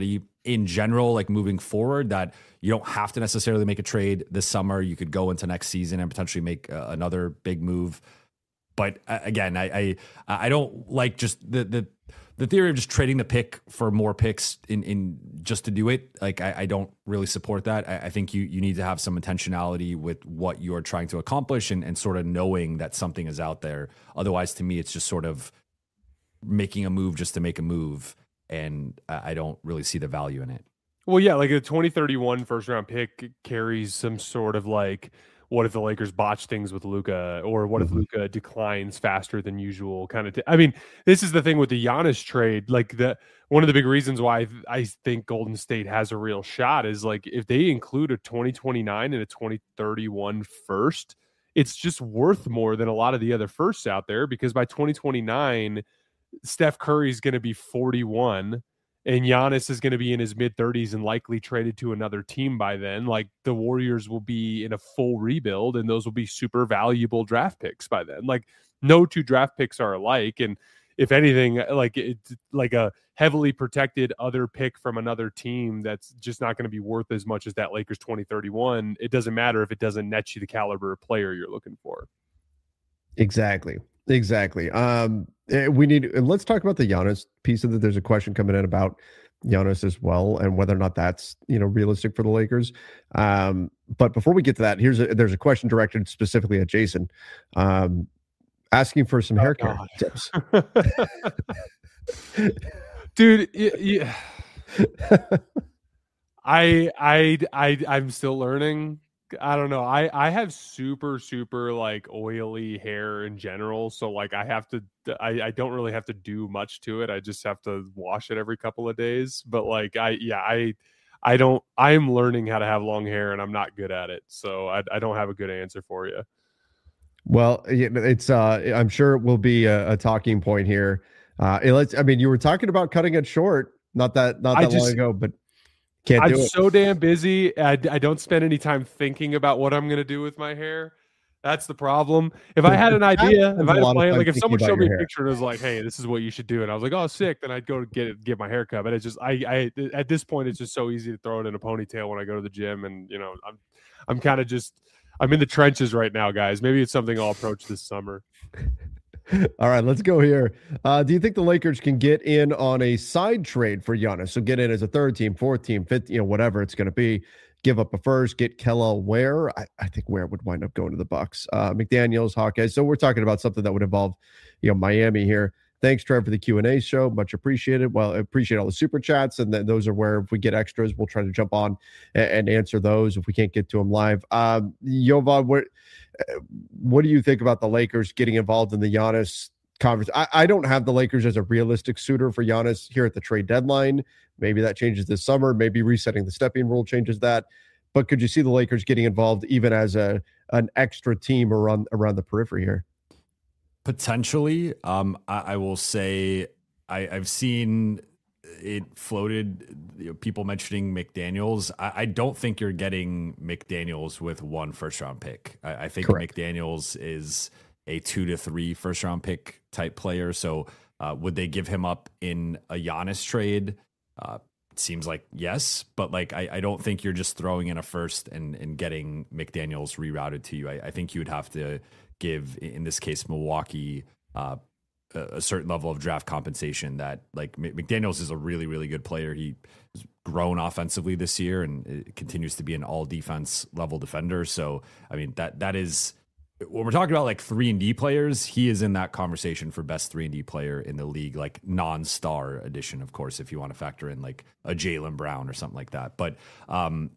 in general, like moving forward, that you don't have to necessarily make a trade this summer. You could go into next season and potentially make uh, another big move. But uh, again, I, I I don't like just the the the theory of just trading the pick for more picks in in just to do it. Like I, I don't really support that. I, I think you you need to have some intentionality with what you're trying to accomplish and and sort of knowing that something is out there. Otherwise, to me, it's just sort of making a move just to make a move, and I, I don't really see the value in it. Well, yeah, like a twenty thirty-one first round pick carries some sort of like, what if the Lakers botch things with Luka, or what mm-hmm. if Luka declines faster than usual kind of t- I mean, this is the thing with the Giannis trade. Like the one of the big reasons why I think Golden State has a real shot is like if they include a twenty twenty-nine and a twenty thirty-one first, it's just worth more than a lot of the other firsts out there, because by twenty twenty-nine, Steph Curry is going to be forty-one. And Giannis is going to be in his mid thirties and likely traded to another team by then. Like the Warriors will be in a full rebuild, and those will be super valuable draft picks by then. Like no two draft picks are alike. And if anything, like it's like a heavily protected other pick from another team that's just not going to be worth as much as that Lakers twenty thirty-one. It doesn't matter if it doesn't net you the caliber of player you're looking for. Exactly. Exactly. Um, we need, and let's talk about the Giannis piece of it. There's a question coming in about Giannis as well, and whether or not that's, you know, realistic for the Lakers. Um, but before we get to that, here's a, there's a question directed specifically at Jason, um, asking for some hair care oh, tips. Dude, yeah. I, I, I, I'm still learning. I don't know. I, I have super, super like oily hair in general. So like I have to, I, I don't really have to do much to it. I just have to wash it every couple of days. But like, I, yeah, I, I don't, I'm learning how to have long hair and I'm not good at it. So I, I don't have a good answer for you. Well, it's, uh, I'm sure it will be a, a talking point here. Uh, it lets, I mean, you were talking about cutting it short, not that, not that just, long ago, but Can't I'm do it. so damn busy. I, I don't spend any time thinking about what I'm going to do with my hair. That's the problem. If I had an idea, if I had a plan, like if someone showed me a picture and was like, "Hey, this is what you should do," and I was like, "Oh, sick," then I'd go get it, get my hair cut. But it's just, I, I, at this point, it's just so easy to throw it in a ponytail when I go to the gym, and you know, I'm, I'm kind of just, I'm in the trenches right now, guys. Maybe it's something I'll approach this summer. All right, let's go here. Uh, do you think the Lakers can get in on a side trade for Giannis? So get in as a third team, fourth team, fifth, you know, whatever it's going to be. Give up a first, get Kel'el Ware. I, I think Ware would wind up going to the Bucks. Uh, McDaniels, Hawkeye. So we're talking about something that would involve, you know, Miami here. Thanks, Trev, for the Q and A show. Much appreciated. Well, I appreciate all the super chats, and then those are where if we get extras, we'll try to jump on and, and answer those if we can't get to them live. Um, Jovan, what what do you think about the Lakers getting involved in the Giannis conference? I, I don't have the Lakers as a realistic suitor for Giannis here at the trade deadline. Maybe that changes this summer. Maybe resetting the stepping rule changes that. But could you see the Lakers getting involved even as a an extra team around around the periphery here? Potentially. Um, I, I will say I, I've seen it floated, you know, people mentioning McDaniels. I, I don't think you're getting McDaniels with one first round pick. I, I think Correct. McDaniels is a two to three first round pick type player. So uh, would they give him up in a Giannis trade? Uh, it seems like yes, but like I, I don't think you're just throwing in a first and, and getting McDaniels rerouted to you. I, I think you would have to give, in this case, Milwaukee uh, a, a certain level of draft compensation that like McDaniels is a really, really good player. He has grown offensively this year and it continues to be an all defense level defender. So, I mean, that that is when we're talking about like three and D players, he is in that conversation for best three and D player in the league, like non-star edition, of course, if you want to factor in like a Jaylen Brown or something like that. But um,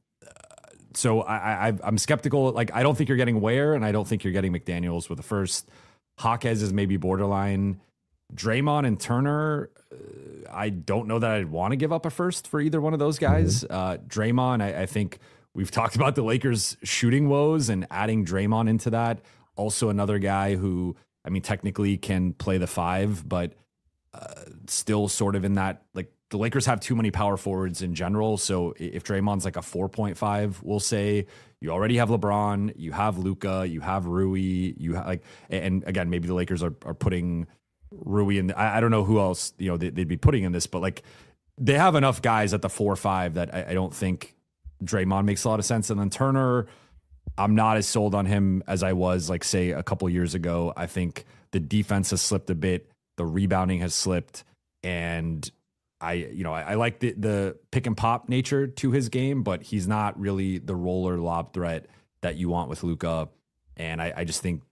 so I, I, I'm skeptical. Like, I don't think you're getting Ware, and I don't think you're getting McDaniels with the first. Jaquez is maybe borderline. Draymond and Turner, uh, I don't know that I'd want to give up a first for either one of those guys. Mm-hmm. Uh, Draymond, I, I think we've talked about the Lakers shooting woes, and adding Draymond into that. Also another guy who, I mean, technically can play the five, but uh, still sort of in that, like, the Lakers have too many power forwards in general. So if Draymond's like a four point five, we'll say, you already have LeBron, you have Luka, you have Rui, you have like, and again, maybe the Lakers are, are putting Rui in. The, I, I don't know who else, you know, they, they'd be putting in this, but like they have enough guys at the four five that I, I don't think Draymond makes a lot of sense. And then Turner, I'm not as sold on him as I was, like, say, a couple years ago. I think the defense has slipped a bit. The rebounding has slipped. And I, you know, I, I like the, the pick and pop nature to his game, but he's not really the roller lob threat that you want with Luka. And I, I just think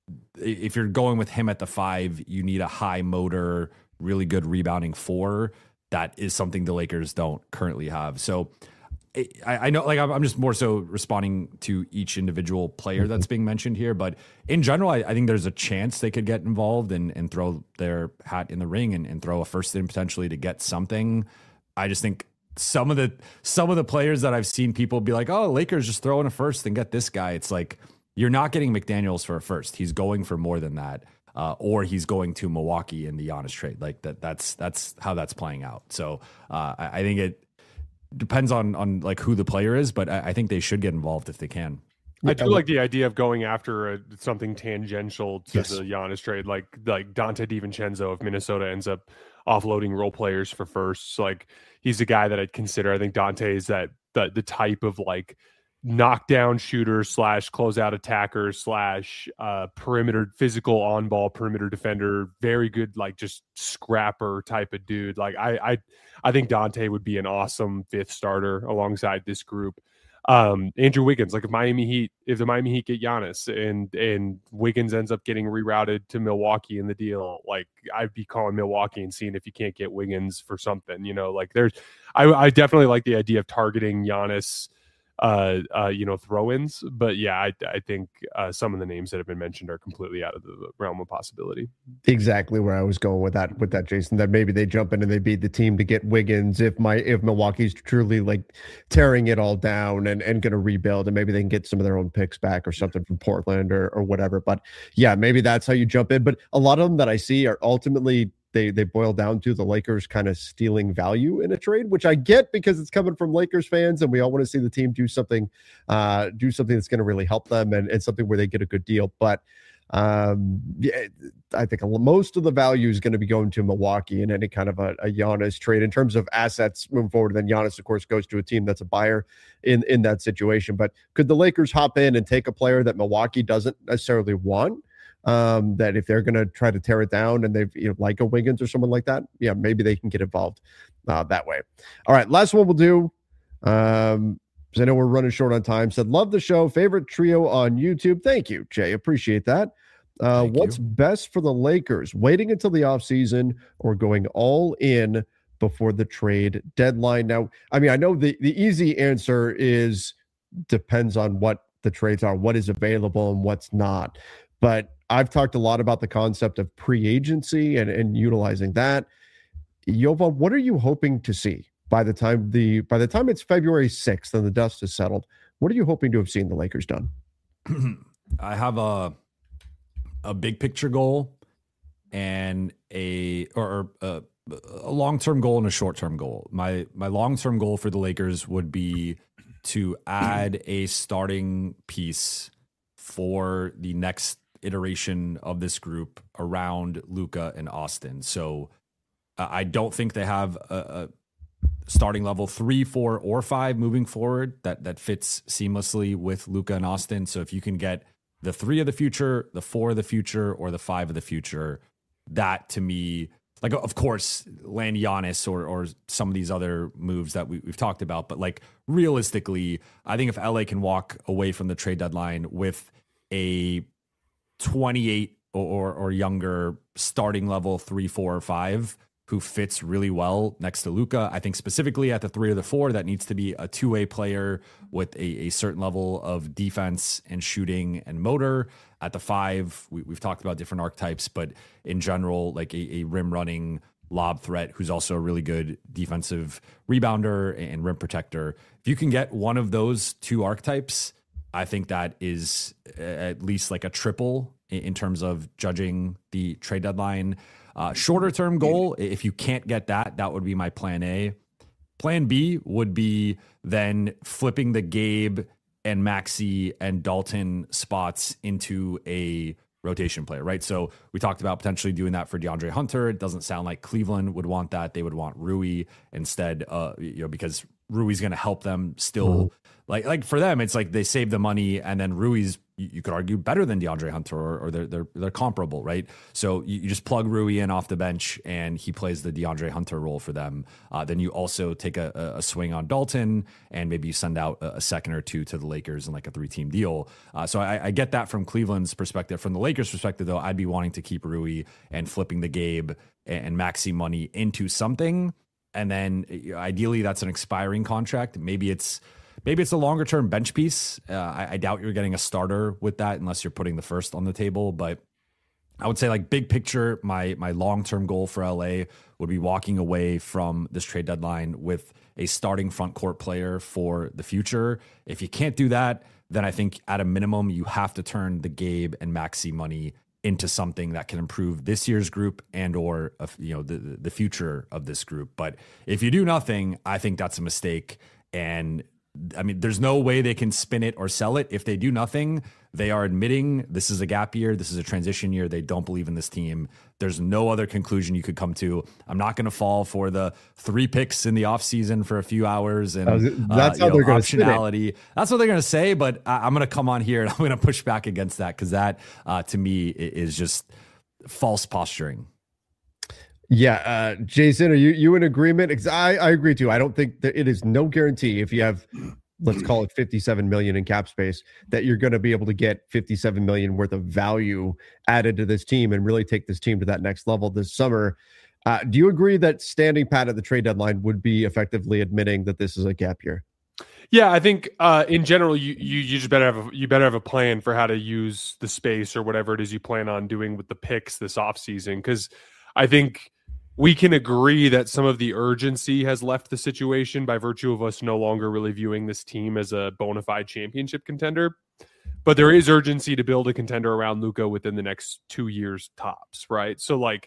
if you're going with him at the five, you need a high motor, really good rebounding four. That is something the Lakers don't currently have. So I, I know, like, I'm just more so responding to each individual player that's being mentioned here. But in general, I, I think there's a chance they could get involved and, and throw their hat in the ring and, and throw a first in potentially to get something. I just think some of the some of the players that I've seen people be like, oh, Lakers just throw in a first and get this guy. It's like, you're not getting McDaniels for a first. He's going for more than that. Uh, or he's going to Milwaukee in the Giannis trade. Like that, that's that's how that's playing out. So uh, I, I think it depends on on like who the player is, but I, I think they should get involved if they can. I do like the idea of going after a, something tangential to yes. the Giannis trade, like like Dante DiVincenzo. If Minnesota ends up offloading role players for firsts, like he's a guy that I'd consider. I think Dante is that the the type of like knockdown shooter slash closeout attacker slash uh, perimeter physical on ball perimeter defender, very good, like just scrapper type of dude. Like I, I, I think Dante would be an awesome fifth starter alongside this group. Um, Andrew Wiggins, like if Miami Heat, if the Miami Heat get Giannis and and Wiggins ends up getting rerouted to Milwaukee in the deal, like I'd be calling Milwaukee and seeing if you can't get Wiggins for something. You know, like there's, I, I definitely like the idea of targeting Giannis. Uh, uh, you know, throw-ins, but yeah, I, I think uh, some of the names that have been mentioned are completely out of the realm of possibility. Exactly where I was going with that, with that, Jason. That maybe they jump in and they beat the team to get Wiggins if my if Milwaukee's truly like tearing it all down and and going to rebuild, and maybe they can get some of their own picks back or something from Portland or or whatever. But yeah, maybe that's how you jump in. But a lot of them that I see are ultimately. They they boil down to the Lakers kind of stealing value in a trade, which I get because it's coming from Lakers fans, and we all want to see the team do something, uh, do something that's going to really help them, and, and something where they get a good deal. But um, yeah, I think most of the value is going to be going to Milwaukee in any kind of a, a Giannis trade in terms of assets moving forward. Then Giannis, of course, goes to a team that's a buyer in in that situation. But could the Lakers hop in and take a player that Milwaukee doesn't necessarily want? Um, that if they're going to try to tear it down and they've, you know, like a Wiggins or someone like that, yeah, maybe they can get involved uh, that way. All right, last one we'll do. Um, because I know we're running short on time. Said, love the show. Favorite trio on YouTube. Thank you, Jay. Appreciate that. Uh, what's you. best for the Lakers? Waiting until the offseason or going all in before the trade deadline? Now, I mean, I know the, the easy answer is depends on what the trades are, what is available and what's not. But I've talked a lot about the concept of pre-agency and, and utilizing that. Yovan, what are you hoping to see by the time the by the time it's February sixth and the dust is settled? What are you hoping to have seen the Lakers done? I have a a big picture goal and a or a, a long-term goal and a short-term goal. My my long-term goal for the Lakers would be to add a starting piece for the next iteration of this group around Luka and Austin. So uh, I don't think they have a, a starting level three, four, or five moving forward that that fits seamlessly with Luka and Austin. So if you can get the three of the future, the four of the future, or the five of the future, that to me, like, of course, land Giannis or or some of these other moves that we, we've talked about. But like realistically, I think if L A can walk away from the trade deadline with a twenty-eight or or younger starting level three, four, or five who fits really well next to Luka. I think specifically at the three or the four, that needs to be a two-way player with a, a certain level of defense and shooting and motor. At the five, we, we've talked about different archetypes, but in general, like a, a rim running lob threat who's also a really good defensive rebounder and rim protector. If you can get one of those two archetypes, I think that is at least like a triple in terms of judging the trade deadline. Uh, shorter term goal, if you can't get that, that would be my plan A. Plan B would be then flipping the Gabe and Maxey and Dalton spots into a rotation player, right? So we talked about potentially doing that for DeAndre Hunter. It doesn't sound like Cleveland would want that. They would want Rui instead, uh, you know, because Rui's going to help them still. Mm-hmm. Like, like for them, it's like they save the money, and then Rui's, you, you could argue, better than DeAndre Hunter, or, or they're they're they're comparable, right? So you, you just plug Rui in off the bench, and he plays the DeAndre Hunter role for them. Uh, then you also take a, a swing on Dalton, and maybe you send out a, a second or two to the Lakers in like a three-team deal. Uh, so I, I get that from Cleveland's perspective. From the Lakers' perspective, though, I'd be wanting to keep Rui and flipping the Gabe and, and Maxey money into something. And then ideally that's an expiring contract. Maybe it's maybe it's a longer term bench piece. Uh, I, I doubt you're getting a starter with that unless you're putting the first on the table. But I would say, like, big picture, my my long term goal for L A would be walking away from this trade deadline with a starting front court player for the future. If you can't do that, then I think at a minimum you have to turn the Gabe and Maxey money into something that can improve this year's group and or uh, you know the the future of this group. But if you do nothing, I think that's a mistake. And I mean, there's no way they can spin it or sell it. If they do nothing, they are admitting this is a gap year. This is a transition year. They don't believe in this team. There's no other conclusion you could come to. I'm not going to fall for the three picks in the offseason for a few hours and uh, that's how uh, they're going to optionality. That's what they're going to say. But I, I'm going to come on here and I'm going to push back against that, because that uh, to me is just false posturing. Yeah, uh, Jason, are you you in agreement? I, I agree too. I don't think that it is no guarantee if you have, let's call it fifty-seven million in cap space, that you're going to be able to get fifty-seven million worth of value added to this team and really take this team to that next level this summer. Uh, do you agree that standing pat at the trade deadline would be effectively admitting that this is a gap year? Yeah, I think uh, in general, you, you you just better have a, you better have a plan for how to use the space or whatever it is you plan on doing with the picks this offseason, because I think we can agree that some of the urgency has left the situation by virtue of us no longer really viewing this team as a bona fide championship contender. But there is urgency to build a contender around Luka within the next two years tops, right? So like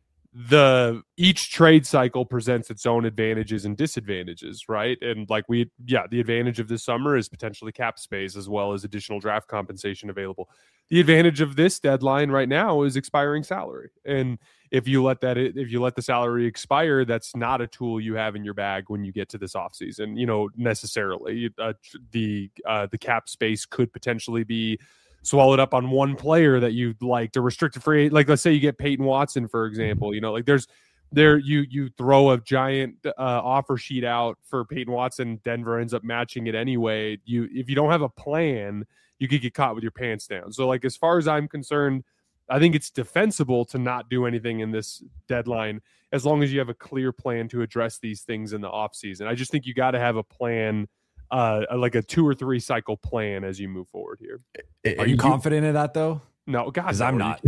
the each trade cycle presents its own advantages and disadvantages, right? And like we, yeah, the advantage of this summer is potentially cap space as well as additional draft compensation available. The advantage of this deadline right now is expiring salary. And if you let that, if you let the salary expire, that's not a tool you have in your bag when you get to this offseason, you know, necessarily. Uh, the uh, the cap space could potentially be swallowed up on one player that you'd like to restrict free. Like, let's say you get Peyton Watson, for example, you know, like there's there, you, you throw a giant uh, offer sheet out for Peyton Watson. Denver ends up matching it anyway. You, if you don't have a plan, you could get caught with your pants down. So like, as far as I'm concerned, I think it's defensible to not do anything in this deadline as long as you have a clear plan to address these things in the offseason. I just think you got to have a plan, uh, like a two or three cycle plan as you move forward here. Are you, you confident in that though? No, God, because I'm not.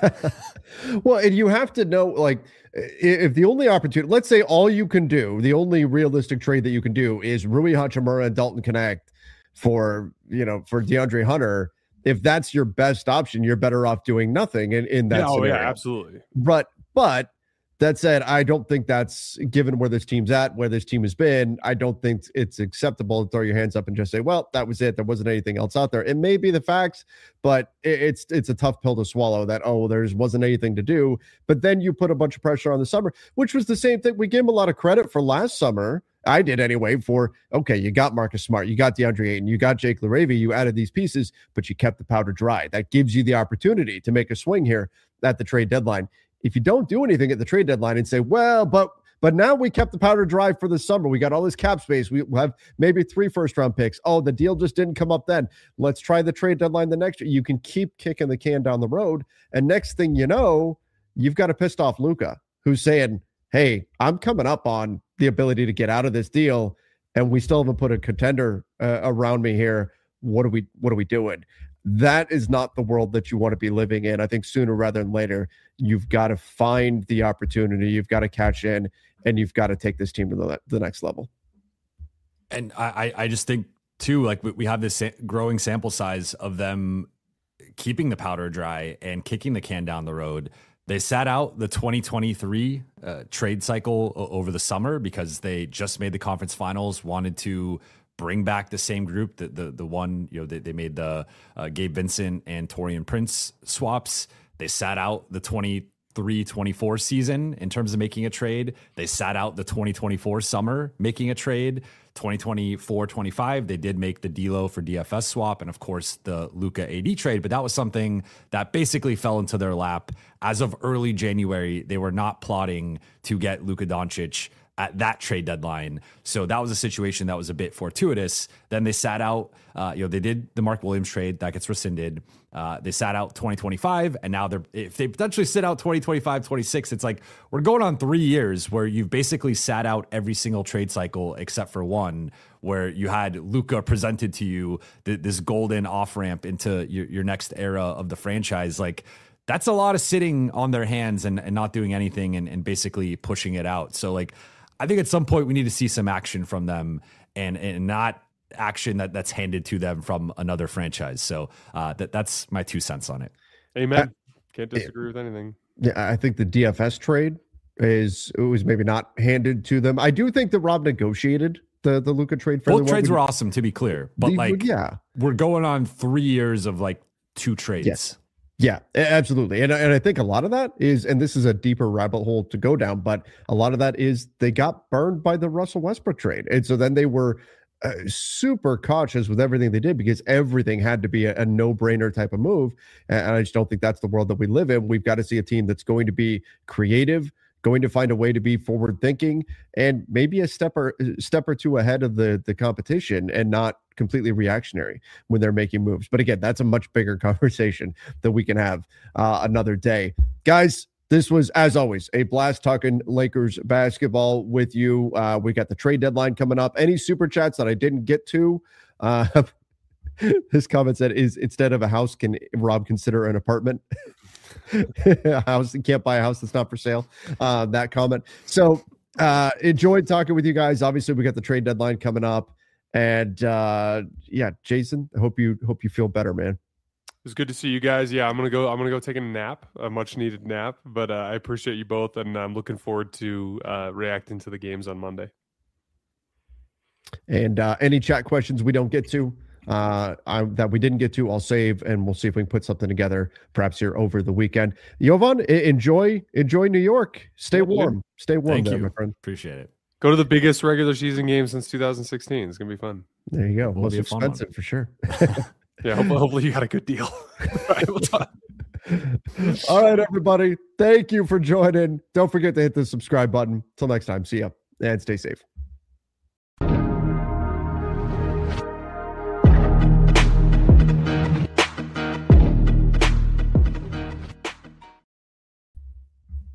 Well, and you have to know, like, if the only opportunity, let's say all you can do, the only realistic trade that you can do is Rui Hachimura and Dalton Connect for, you know, for DeAndre Hunter. If that's your best option, you're better off doing nothing in, in that yeah, scenario. Oh, yeah, absolutely. But, but that said, I don't think that's, given where this team's at, where this team has been, I don't think it's acceptable to throw your hands up and just say, well, that was it. There wasn't anything else out there. It may be the facts, but it, it's it's a tough pill to swallow that, oh, there wasn't anything to do. But then you put a bunch of pressure on the summer, which was the same thing. We gave him a lot of credit for last summer. I did anyway for, okay, you got Marcus Smart, you got DeAndre Ayton, you got Jake LaRavia, you added these pieces, but you kept the powder dry. That gives you the opportunity to make a swing here at the trade deadline. If you don't do anything at the trade deadline and say, well, but but now we kept the powder dry for the summer. We got all this cap space. We have maybe three first round picks. Oh, the deal just didn't come up then. Let's try the trade deadline the next year. You can keep kicking the can down the road. And next thing you know, you've got a pissed off Luka who's saying, hey, I'm coming up on the ability to get out of this deal, and we still haven't put a contender uh, around me here. What are we, what are we doing? That is not the world that you want to be living in. I think sooner rather than later, you've got to find the opportunity. You've got to catch in, and you've got to take this team to the, the next level. And I, I just think too, like we have this growing sample size of them keeping the powder dry and kicking the can down the road. They sat out the twenty twenty-three uh, trade cycle over the summer because they just made the conference finals, wanted to bring back the same group. The the the one, you know, they, they made the uh, Gabe Vincent and Torian Prince swaps. They sat out the twenty-three twenty-four season in terms of making a trade. They sat out the twenty twenty-four summer making a trade. twenty twenty-four twenty-five, they did make the D'Lo for D F S swap, and of course the Luka A D trade, but that was something that basically fell into their lap. As of early January, they were not plotting to get Luka Doncic at that trade deadline. So that was a situation that was a bit fortuitous. Then they sat out, uh, you know, they did the Mark Williams trade that gets rescinded. Uh, they sat out twenty twenty-five, and now they're, if they potentially sit out twenty twenty-five, twenty-six, it's like we're going on three years where you've basically sat out every single trade cycle except for one, where you had Luka presented to you th- this golden off ramp into your, your next era of the franchise. Like, that's a lot of sitting on their hands and, and not doing anything and, and basically pushing it out. So like, I think at some point we need to see some action from them, and and not action that that's handed to them from another franchise. So uh, that that's my two cents on it. Amen. Can't disagree with anything. Yeah, I think the D F S trade is it was maybe not handed to them. I do think that Rob negotiated the the Luka trade fairly Both well. trades were awesome, to be clear, but These like would- yeah. we're going on three years of like two trades. Yes. Yeah, a- absolutely. And, and I think a lot of that is, and this is a deeper rabbit hole to go down, but a lot of that is they got burned by the Russell Westbrook trade. And so then they were uh, super cautious with everything they did because everything had to be a, a no-brainer type of move. And I just don't think that's the world that we live in. We've got to see a team that's going to be creative, going to find a way to be forward thinking, and maybe a step or step or two ahead of the the competition, and not completely reactionary when they're making moves. But again, that's a much bigger conversation that we can have uh, another day. Guys, this was, as always, a blast talking Lakers basketball with you. Uh, we got the trade deadline coming up. Any super chats that I didn't get to? Uh, this comment said, "Is instead of a house, can Rob consider an apartment?" A house, you can't buy a house that's not for sale. Uh, that comment. So uh, enjoyed talking with you guys. Obviously, we got the trade deadline coming up. And uh, yeah, Jason, I hope you hope you feel better, man. It was good to see you guys. Yeah, I'm gonna go. I'm gonna go take a nap, a much needed nap. But uh, I appreciate you both, and I'm looking forward to uh, reacting to the games on Monday. And uh, any chat questions we don't get to, uh, I, that we didn't get to, I'll save, and we'll see if we can put something together, perhaps here over the weekend. Jovan, enjoy enjoy New York. Stay warm. Stay warm Thank there, you. my friend. Appreciate it. Go to the biggest regular season game since two thousand sixteen. It's gonna be fun. There you go. Will Most be a fun one. expensive for sure. Yeah, hopefully, hopefully you got a good deal. All right, we'll talk. All right, everybody. Thank you for joining. Don't forget to hit the subscribe button. Till next time. See ya and stay safe.